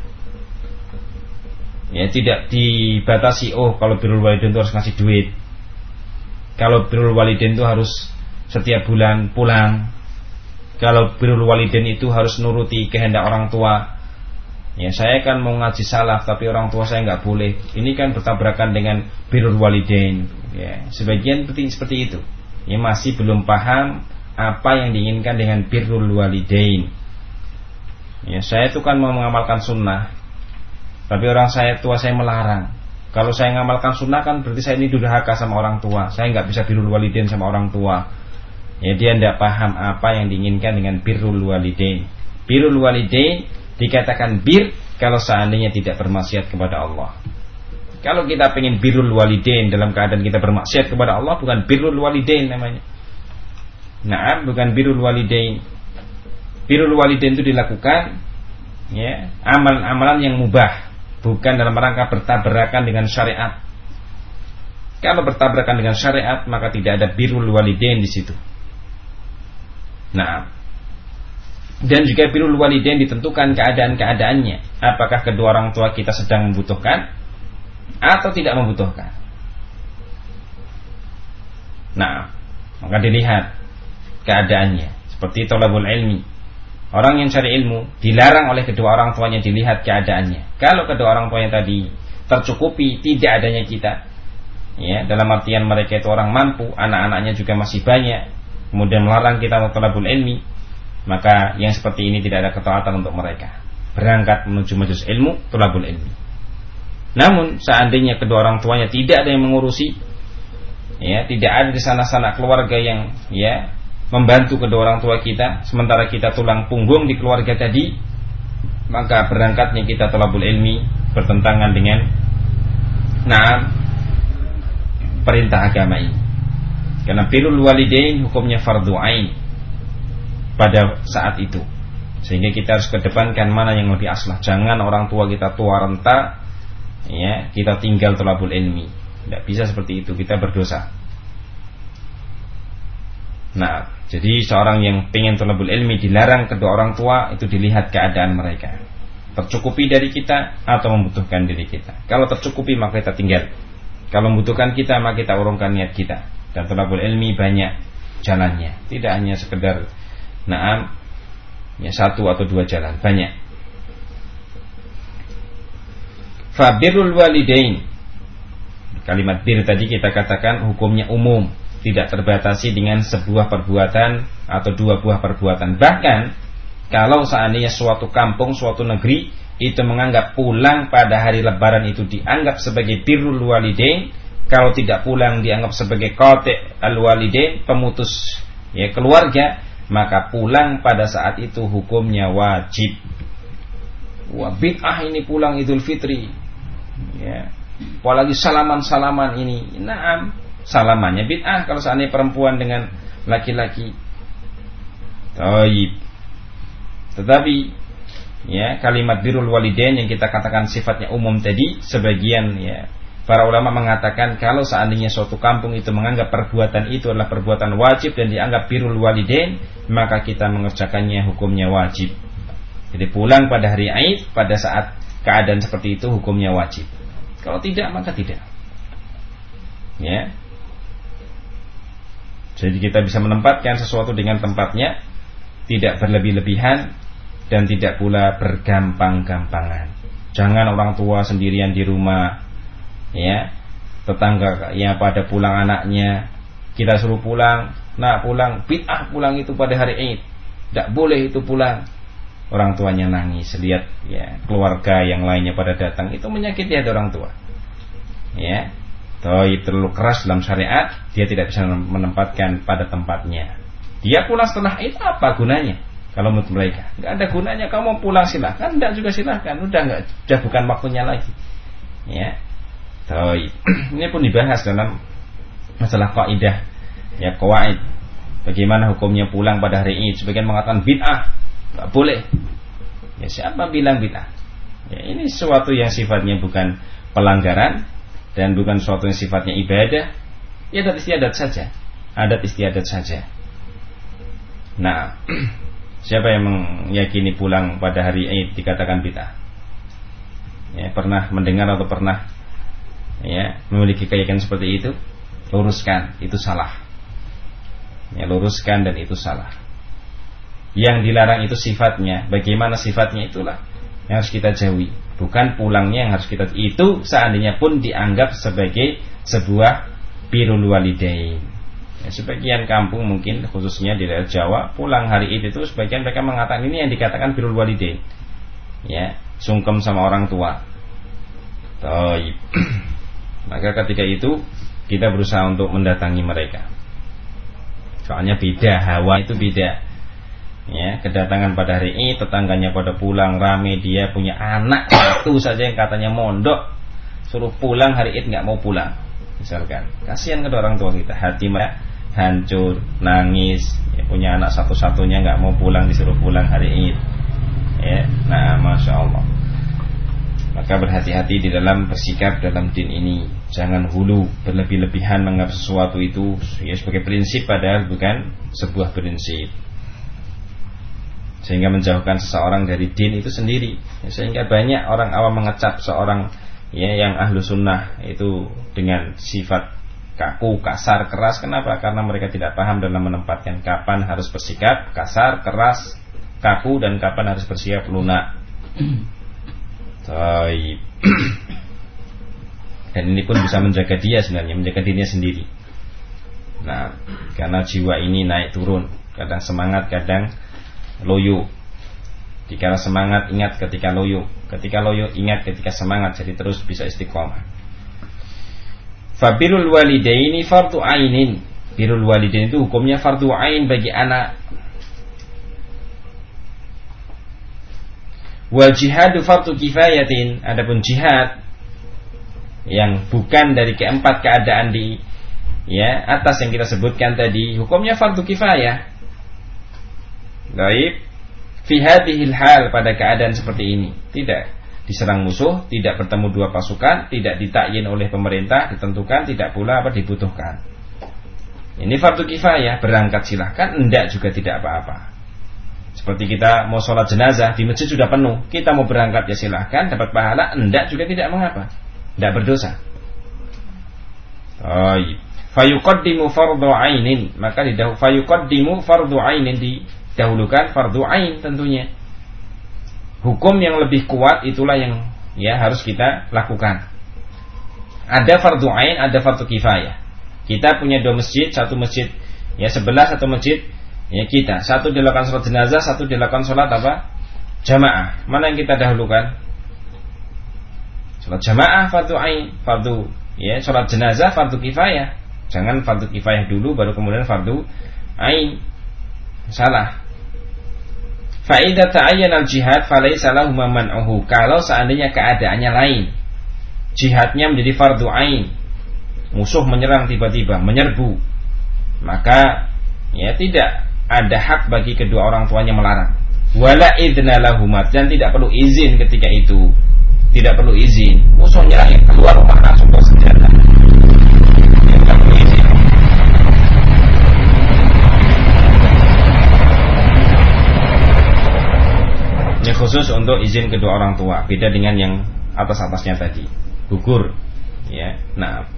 Ya, tidak dibatasi, kalau birrul walidain itu harus ngasih duit. Kalau birrul walidain itu harus setiap bulan pulang. Kalau birrul walidain itu harus nuruti kehendak orang tua. Ya, saya kan mau ngaji salaf tapi orang tua saya nggak boleh. Ini kan bertabrakan dengan birrul walidain. Ya, sebagian seperti itu. Ya, masih belum paham apa yang diinginkan dengan birrul walidain. Ya, saya itu kan mau mengamalkan sunnah, tapi orang tua saya melarang. Kalau saya mengamalkan sunnah kan berarti saya ini durhaka sama orang tua. Saya nggak bisa birrul walidain sama orang tua. Ya, dia tidak paham apa yang diinginkan dengan birrul walidain. Birrul walidain dikatakan bir kalau seandainya tidak bermaksiat kepada Allah. Kalau kita pengen birrul walidain dalam keadaan kita bermaksiat kepada Allah, bukan birrul walidain namanya. Nah, bukan birrul walidain. Birrul walidain itu dilakukan amalan-amalan yang mubah, bukan dalam rangka bertabrakan dengan syariat. Kalau bertabrakan dengan syariat, maka tidak ada birrul walidain di situ. Nah, dan juga birrul walidain ditentukan keadaan-keadaannya. Apakah kedua orang tua kita sedang membutuhkan atau tidak membutuhkan. Nah, maka dilihat keadaannya. Seperti thalabul ilmi, orang yang cari ilmu dilarang oleh kedua orang tuanya, dilihat keadaannya. Kalau kedua orang tuanya tadi tercukupi, tidak adanya kita, dalam artian mereka itu orang mampu, anak-anaknya juga masih banyak, kemudian melarang kita untuk thalabul ilmi, maka yang seperti ini tidak ada ketaatan untuk mereka berangkat menuju majelis ilmu, thalabul ilmi. Namun seandainya kedua orang tuanya tidak ada yang mengurusi, tidak ada di sana-sana keluarga yang membantu kedua orang tua kita, sementara kita tulang punggung di keluarga tadi, maka berangkatnya kita thalabul ilmi bertentangan dengan perintah agama ini. Karena birrul walidain hukumnya fardhu ain pada saat itu. Sehingga kita harus kedepankan mana yang lebih aslah. Jangan orang tua kita tua renta, ya kita tinggal thalabul ilmi. Tidak bisa seperti itu, kita berdosa. Nah, jadi seorang yang pengen thalabul ilmi dilarang kedua orang tua, itu dilihat keadaan mereka, tercukupi dari kita atau membutuhkan dari kita. Kalau tercukupi maka kita tinggal, kalau membutuhkan kita maka kita urungkan niat kita. Dan thalabul ilmi banyak jalannya, tidak hanya sekedar naam ya satu atau dua jalan, banyak. Fabirul walidain, kalimat bir tadi kita katakan hukumnya umum, tidak terbatasi dengan sebuah perbuatan atau dua buah perbuatan. Bahkan kalau seandainya suatu kampung, suatu negeri itu menganggap pulang pada hari lebaran itu dianggap sebagai birrul walidain, kalau tidak pulang dianggap sebagai qati' al-walidain, pemutus ya keluarga, maka pulang pada saat itu hukumnya wajib. Wah, bid'ah ini pulang Idul Fitri. Ya. Apalagi salaman-salaman ini. Naam, salamannya bid'ah kalau seandainya perempuan dengan laki-laki. Taib. Tetapi ya, kalimat birrul walidain yang kita katakan sifatnya umum tadi, sebagian ya para ulama mengatakan kalau seandainya suatu kampung itu menganggap perbuatan itu adalah perbuatan wajib dan dianggap birrul walidain, maka kita mengerjakannya hukumnya wajib. Jadi pulang pada hari Aid pada saat keadaan seperti itu hukumnya wajib. Kalau tidak maka tidak. Ya. Jadi kita bisa menempatkan sesuatu dengan tempatnya, tidak berlebih-lebihan dan tidak pula bergampang-gampangan. Jangan orang tua sendirian di rumah, ya, tetangga ya pada pulang anaknya, kita suruh pulang, nah pulang, bid'ah pulang itu pada hari Aid, tidak boleh itu pulang. Orang tuanya nangis, lihat ya keluarga yang lainnya pada datang, itu menyakiti hati orang tua. Ya, terlalu keras dalam syariat, dia tidak bisa menempatkan pada tempatnya. Dia pulang setelah Aid, apa gunanya? Kalau menurut mereka, nggak ada gunanya. Kamu pulang silahkan, tidak juga silahkan. Udah bukan waktunya lagi. Ya, ini pun dibahas dalam masalah kaidah, ya qawaid. Bagaimana hukumnya pulang pada hari Id? Sebagian mengatakan bid'ah, nggak boleh. Ya siapa bilang bid'ah? Ya ini sesuatu yang sifatnya bukan pelanggaran dan bukan sesuatu yang sifatnya ibadah. Ya adat istiadat saja, adat istiadat saja. Nah, siapa yang meyakini pulang pada hari Id dikatakan bid'ah? Ya, pernah mendengar atau pernah ya memiliki keyakinan seperti itu? Luruskan, itu salah. Ya, luruskan dan itu salah. Yang dilarang itu sifatnya. Bagaimana sifatnya itulah yang harus kita jauhi. Bukan pulangnya yang harus kita. Itu seandainya pun dianggap sebagai sebuah birrul walidain. Ya, sebagian kampung mungkin khususnya di daerah Jawa pulang hari Id itu sebagian mereka mengatakan ini yang dikatakan birrul walidain. Ya, sungkem sama orang tua. Taib. Maka ketika itu kita berusaha untuk mendatangi mereka. Soalnya beda, hawa itu beda. Ya, kedatangan pada hari ini tetangganya pada pulang rame, dia punya anak satu saja yang katanya mondok, suruh pulang hari Id nggak mau pulang. Misalkan, kasihan kedua orang tua kita, hati mereka hancur, nangis, ya, punya anak satu-satunya nggak mau pulang, disuruh pulang hari Id. Ya, nah masya Allah. Maka berhati-hati di dalam bersikap dalam din ini. Jangan hulu berlebih-lebihan menganggap sesuatu itu ya sebagai prinsip padahal bukan sebuah prinsip, sehingga menjauhkan seseorang dari din itu sendiri. Ya, sehingga banyak orang awam mengecap seorang ya yang ahlu sunnah itu dengan sifat kaku, kasar, keras. Kenapa? Karena mereka tidak paham dalam menempatkan kapan harus bersikap kasar, keras, kaku dan kapan harus bersikap lunak. Taib. Dan ini pun bisa menjaga dia sebenarnya, menjaga dirinya sendiri. Nah, karena jiwa ini naik turun, kadang semangat, kadang loyo. Dikala semangat ingat ketika loyo, ketika loyo ingat ketika semangat, jadi terus bisa istiqomah. Fabirul walidaini fardu ainin. Birrul walidain itu hukumnya fardu ain bagi anak. Wal jihadu fardu kifayatin. Adapun jihad yang bukan dari keempat keadaan di ya atas yang kita sebutkan tadi, hukumnya fardu kifayah. Baik, fi hadhil hal, pada keadaan seperti ini tidak diserang musuh, tidak bertemu dua pasukan, tidak ditakyin oleh pemerintah, ditentukan, tidak pula dibutuhkan. Ini fardu kifayah, berangkat silahkan, enggak juga tidak apa-apa. Seperti kita mau sholat jenazah di masjid sudah penuh, kita mau berangkat ya silahkan, dapat pahala, enggak juga tidak mengapa, enggak berdosa. Fayuqaddimu fardhu ainin, maka fayuqaddimu fardhu ainin, didahulukan fardhu ain tentunya. Hukum yang lebih kuat itulah yang harus kita lakukan. Ada fardhu ain, ada fardhu kifayah. Kita punya dua masjid, satu masjid sebelah, satu masjid kita. Satu dilakukan sholat jenazah, satu dilakukan sholat jamaah. Mana yang kita dahulukan? Sholat jamaah fardhu ain, sholat jenazah fardhu kifayah. Jangan fardu kifayah dulu baru kemudian fardu ain. Salah. Fa idza ta'ayyana al-jihad falaysa lahu man'uhu. Kalau seandainya keadaannya lain, jihadnya menjadi fardu ain, musuh menyerang tiba-tiba, menyerbu, maka tidak ada hak bagi kedua orang tuanya melarang. Wala idzna lahumat, dan tidak perlu izin ketika itu. Tidak perlu izin. Musuh nyerang yang keluar rumah langsung bersenjata. Ini khusus untuk izin kedua orang tua, beda dengan yang atas-atasnya tadi, gugur. Nah,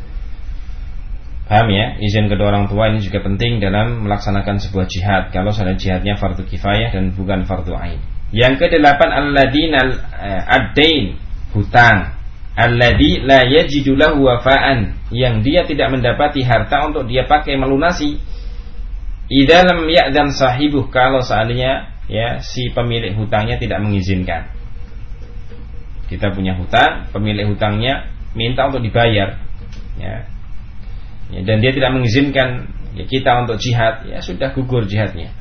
paham ya? Izin kedua orang tua ini juga penting dalam melaksanakan sebuah jihad. Kalau salah jihadnya fardu kifayah dan bukan fardu ain. Yang kedelapan alladinal ad-dain, hutang. Alladzi la yajidu lahu wafaan, yang dia tidak mendapati harta untuk dia pakai melunasi. Idza lam ya'dan sahibuh, kalau seandainya si pemilik hutangnya tidak mengizinkan. Kita punya hutang, pemilik hutangnya minta untuk dibayar, dan dia tidak mengizinkan kita untuk jihad, sudah gugur jihadnya.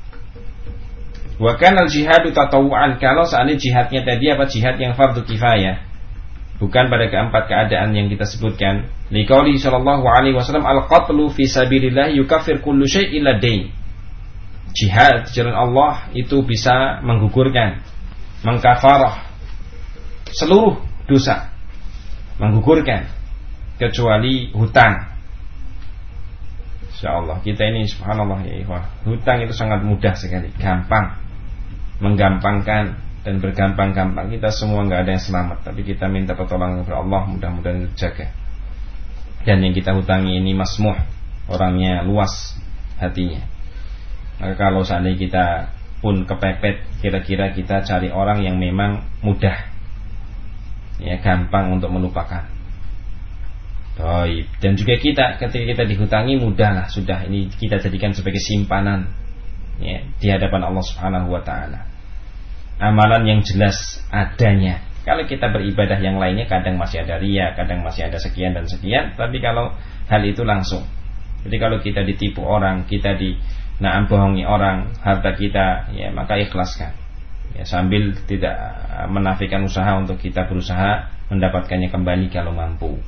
Wa kana al-jihadu tatawu'an, kalau seandainya jihadnya tadi jihad yang fardu kifayah, bukan pada keempat keadaan yang kita sebutkan. Liqauli sallallahu alaihi wasallam, al-qatlu fi sabilillah yukaffir kullu syai' illa dain. Jihad di jalan Allah itu bisa menggugurkan, mengkafarah seluruh dosa, menggugurkan kecuali hutang. Insyaallah kita ini subhanallah ya ikhwah, hutang itu sangat mudah sekali, gampang, menggampangkan dan bergampang-gampang. Kita semua nggak ada yang selamat, tapi kita minta pertolongan kepada Allah, mudah-mudahan terjaga. Dan yang kita hutangi ini masmuh, orangnya luas hatinya. Maka kalau seandainya kita pun kepepet, kira-kira kita cari orang yang memang mudah, gampang untuk melupakan. Dan juga kita ketika kita dihutangi, mudahlah, sudah ini kita jadikan sebagai simpanan di hadapan Allah Subhanahu wa taala. Amalan yang jelas adanya. Kalau kita beribadah yang lainnya kadang masih ada riya, kadang masih ada sekian dan sekian, tapi kalau hal itu langsung. Jadi kalau kita ditipu orang, kita bohongi orang, harta kita, maka ikhlaskan. Sambil tidak menafikan usaha untuk kita berusaha mendapatkannya kembali kalau mampu.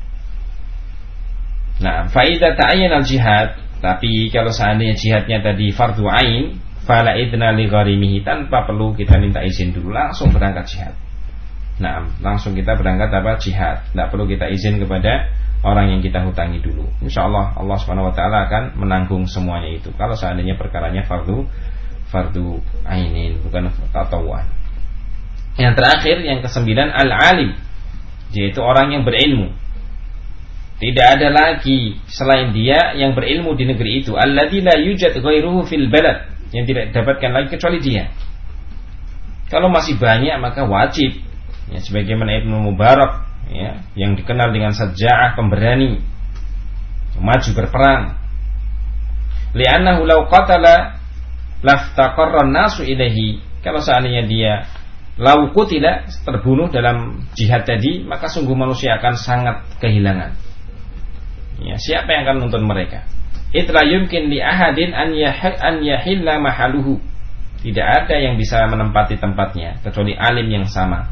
Nah, faidah ta'ayyan al-jihad, tapi kalau seandainya jihadnya tadi fardu ain, fala idna li gharimihi, tanpa perlu kita minta izin dulu, langsung berangkat jihad. Nah, langsung kita berangkat jihad, tidak perlu kita izin kepada orang yang kita hutangi dulu. Insyaallah Allah Subhanahu wa taala akan menanggung semuanya itu. Kalau seandainya perkaranya fardu ainin, bukan tatawuan. Yang terakhir, yang ke-9, al-alim, yaitu orang yang berilmu. Tidak ada lagi selain dia yang berilmu di negeri itu. Alladzi la yujad ghairuhu fil balad, yang tidak didapatkan lagi kecuali dia. Kalau masih banyak maka wajib, sebagaimana Ibnu Mubarak, yang dikenal dengan saja'ah, pemberani, maju berperang. Li'annahu law qatala laftaqarra an-nasu ilaihi, kalau seandainya dia law qutila, terbunuh dalam jihad tadi, maka sungguh manusia akan sangat kehilangan. Siapa yang akan menuntun mereka? Itra yumkin li ahadin an yahilla mahaluhu, tidak ada yang bisa menempati tempatnya kecuali alim yang sama.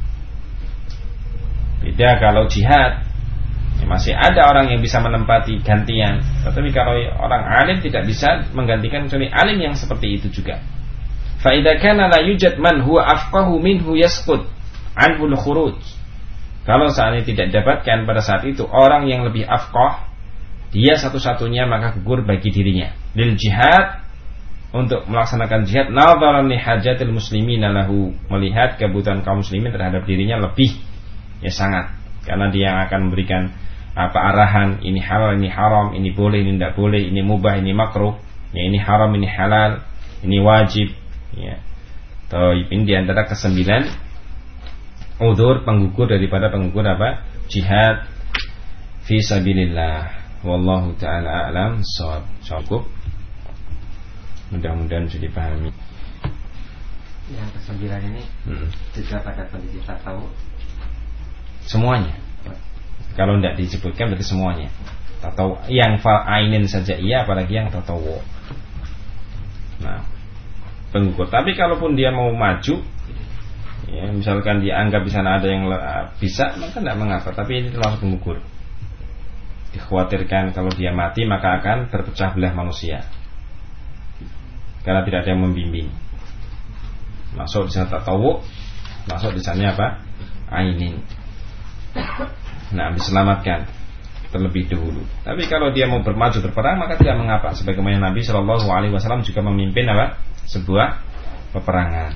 Beda kalau jihad, masih ada orang yang bisa menempati gantian, tetapi kalau orang alim tidak bisa menggantikan kecuali alim yang seperti itu juga. Fa idza kana la yujad man huwa afqahu minhu yasqut, anhul khuruj. Kalau seandainya tidak didapatkan pada saat itu orang yang lebih afqah, dia satu-satunya, maka gugur bagi dirinya lil jihad, untuk melaksanakan jihad, nadharan li hajatil muslimin lahu, melihat kebutuhan kaum muslimin terhadap dirinya lebih, ya sangat, karena dia yang akan memberikan arahan, ini halal, ini haram, ini boleh, ini tidak boleh, ini mubah, ini makruh, ya ini haram, ini halal, ini wajib, ya. Ini diantara ke-9 udzur penggugur daripada penggugur jihad fi sabilillah. Wallahu ta'ala a'lam. Cukup. Mudah-mudahan bisa dipahami. Yang ke-9 ini juga pada kondisi tasawuf. Semuanya. Kalau tidak disebutkan berarti semuanya. Atau yang fa'ainin saja iya, apalagi yang tatawu. Nah, penggugur. Tapi kalaupun dia mau maju, ya, misalkan dianggap di sana ada yang bisa, maka tidak mengapa. Tapi ini terlalu penggugur. Dikhawatirkan kalau dia mati maka akan terpecah belah manusia, karena tidak ada yang membimbing. Masuk di sana tatawu, masuk di sana ainin. Nah, diselamatkan terlebih dahulu. Tapi kalau dia mau bermaju berperang maka tidak mengapa. Sebagaimana Nabi Shallallahu Alaihi Wasallam juga memimpin sebuah peperangan.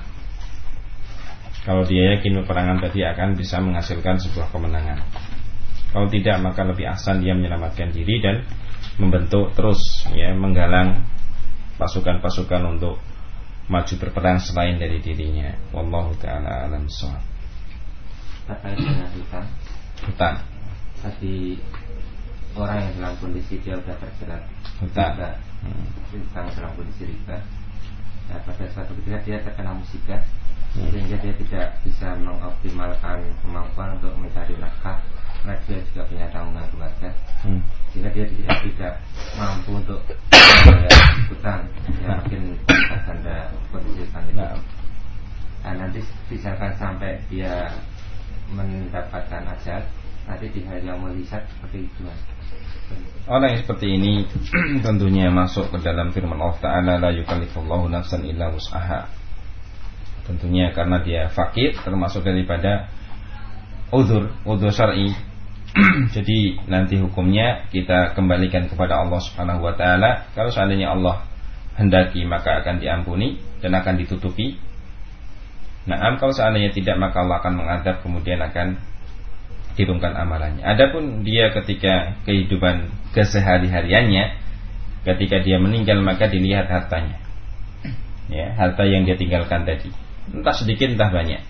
Kalau dia yakin peperangan tadi akan bisa menghasilkan sebuah kemenangan. Kalau tidak maka lebih ahsan dia menyelamatkan diri dan membentuk terus, ya, menggalang pasukan-pasukan untuk maju berperang selain dari dirinya. Wallahu ta'ala alam shawab. Terkait dengan hutang tadi, orang yang dalam kondisi dia sudah terjerat hutang dalam kondisi riba, nah, pada suatu ketika dia terkena musibah sehingga dia tidak bisa mengoptimalkan kemampuan untuk mencari nafkah, karena dia juga punya tanggungan keluarga, sehingga dia tidak mampu untuk membayar hutang yang mungkin tanda kondisi hutang itu. Nah, nanti misalkan sampai dia mendapatkan ajal, nanti di hari yang melihat seperti itu. Orang yang seperti ini tentunya masuk ke dalam firman Allah Ta'ala, la yukallifullahu nafsan illa wus'aha. Tentunya karena dia fakir, termasuk daripada udzur syar'i. Jadi nanti hukumnya kita kembalikan kepada Allah Subhanahu wa Ta'ala. Kalau seandainya Allah hendaki maka akan diampuni dan akan ditutupi. Nah, kalau seandainya tidak maka Allah akan mengadab, kemudian akan dirungkan amalannya. Adapun dia ketika kehidupan kesehari-hariannya, ketika dia meninggal maka dilihat hartanya, ya, harta yang dia tinggalkan tadi, entah sedikit entah banyak.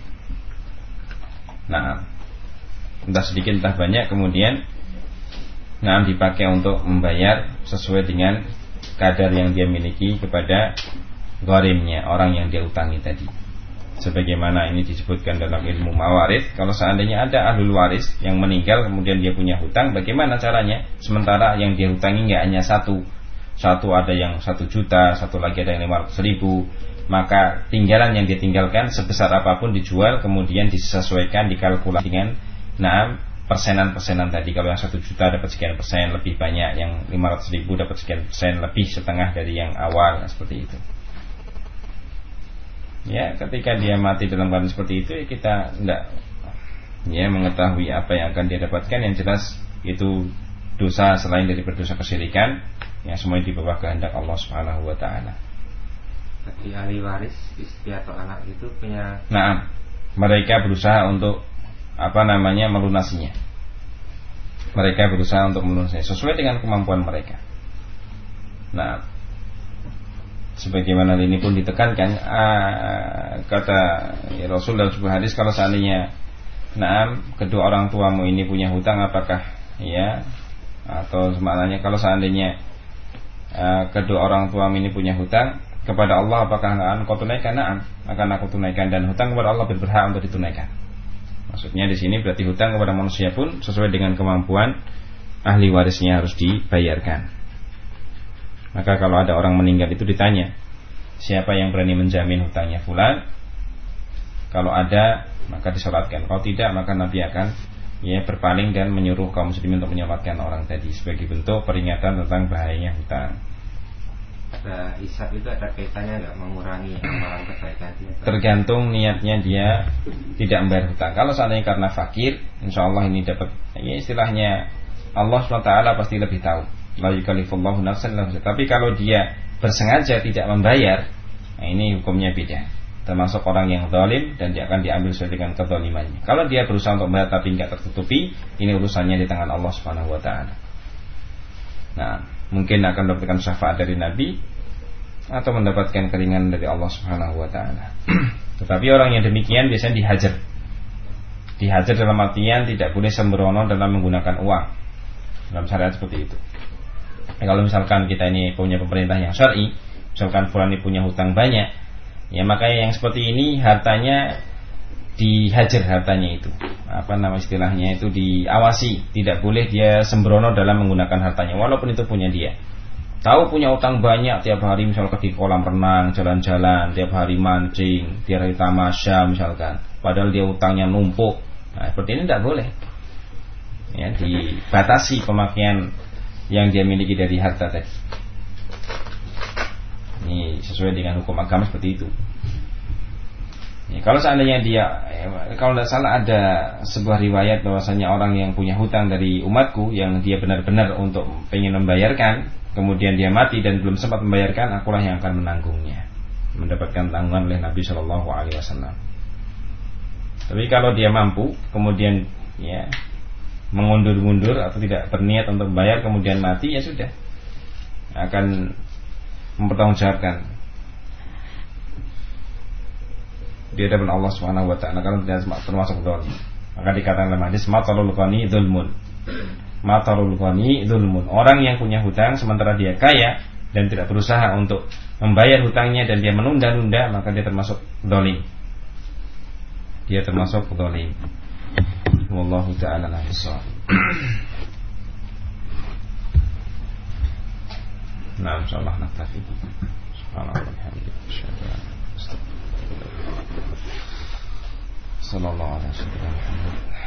Nah, entah sedikit entah banyak, kemudian dipakai untuk membayar sesuai dengan kadar yang dia miliki kepada gharimnya, orang yang dia utangi tadi. Sebagaimana ini disebutkan dalam ilmu mawaris, kalau seandainya ada ahlul waris yang meninggal kemudian dia punya hutang, bagaimana caranya? Sementara yang dia hutangi nggak hanya satu ada yang 1 juta, satu lagi ada yang 500.000, maka tinggalan yang dia tinggalkan sebesar apapun dijual, kemudian disesuaikan, dikalkulasi dengan persenan tadi. Kalau yang 1 juta dapat sekian persen lebih banyak, yang 500.000 dapat sekian persen lebih, setengah dari yang awal, seperti itu. Ya, ketika dia mati dalam keadaan seperti itu, ya kita tidak, ya, mengetahui apa yang akan dia dapatkan. Yang jelas itu dosa selain dari berdosa kesyirikan, yang semuanya di bawah kehendak Allah Subhanahu wa Ta'ala. Bagi ahli waris, istri atau anak itu punya. Nah, mereka berusaha untuk melunasinya. Mereka berusaha untuk melunasinya sesuai dengan kemampuan mereka. Nah, sebagaimana ini pun ditekankan, kata Rasul dalam sebuah hadis, kalau seandainya kedua orang tuamu ini punya hutang, apakah, ya, atau semaknanya, kalau seandainya kedua orang tuamu ini punya hutang kepada Allah, apakah engkau tunaikan? Na'am, akan aku tunaikan. Dan hutang kepada Allah berhak untuk ditunaikan. Maksudnya di sini berarti hutang kepada manusia pun sesuai dengan kemampuan ahli warisnya harus dibayarkan. Maka kalau ada orang meninggal itu ditanya, siapa yang berani menjamin hutangnya fulan? Kalau ada maka disolatkan, kalau tidak maka Nabi akan, ya, berpaling dan menyuruh kaum muslimin untuk menyelamatkan orang tadi sebagai bentuk peringatan tentang bahayanya hutang. ada hisab itu ada kaitannya nggak mengurangi amalan kebaikan dia? Tergantung niatnya dia tidak membayar hutang. Kalau seandainya karena fakir, insya Allah ini dapat, ya istilahnya Allah SWT pasti lebih tahu. La yukallifullahu nafsan illa wus'aha. Tapi kalau dia bersengaja tidak membayar, nah ini hukumnya beda. Termasuk orang yang zalim dan dia akan diambil sesuai dengan kezalimannya. Kalau dia berusaha untuk membayar tapi nggak tertutupi, ini urusannya di tangan Allah Subhanahu wa taala. Nah, mungkin akan mendapatkan syafaat dari Nabi atau mendapatkan keringanan dari Allah Subhanahu wa taala. Tetapi orang yang demikian biasanya dihajar. Dihajar dalam artian tidak boleh sembrono dalam menggunakan uang. Dalam syariat seperti itu. Kalau misalkan kita ini punya pemerintah yang syar'i, misalkan fulan ini punya hutang banyak, ya maka yang seperti ini hartanya dihajar, hartanya itu apa nama istilahnya itu diawasi, tidak boleh dia sembrono dalam menggunakan hartanya walaupun itu punya dia. Tahu punya utang banyak, tiap hari misalkan di kolam renang, jalan-jalan, tiap hari mancing, tiap hari tamasya misalkan, padahal dia utangnya numpuk. Nah, seperti ini tidak boleh. Ya, dibatasi pemakaian yang dia miliki dari harta tadi. Ini sesuai dengan hukum agama seperti itu. Ya, kalau seandainya dia, kalau tidak salah ada sebuah riwayat bahwasanya orang yang punya hutang dari umatku yang dia benar-benar untuk pengen membayarkan, kemudian dia mati dan belum sempat membayarkan, akulah yang akan menanggungnya, mendapatkan tanggungan oleh Nabi Shallallahu Alaihi Wasallam. Tapi kalau dia mampu, kemudian ya mengundur-mundur atau tidak berniat untuk membayar, kemudian mati, ya sudah akan mempertanggungjawabkan di hadapan Allah Subhanahu wa taala kalau tidak termasuk zalim. Maka dikatakan dalam hadis matalul ghani dzulmun. Matalul ghani dzulmun. Orang yang punya hutang sementara dia kaya dan tidak berusaha untuk membayar hutangnya dan dia menunda-nunda, maka dia termasuk zalim. Dia termasuk zalim. Wallahu taala a'lam. Nah, insyaallah naktafi. Subhanallah walhamdulillah. Sallallahu alaihi wasallam.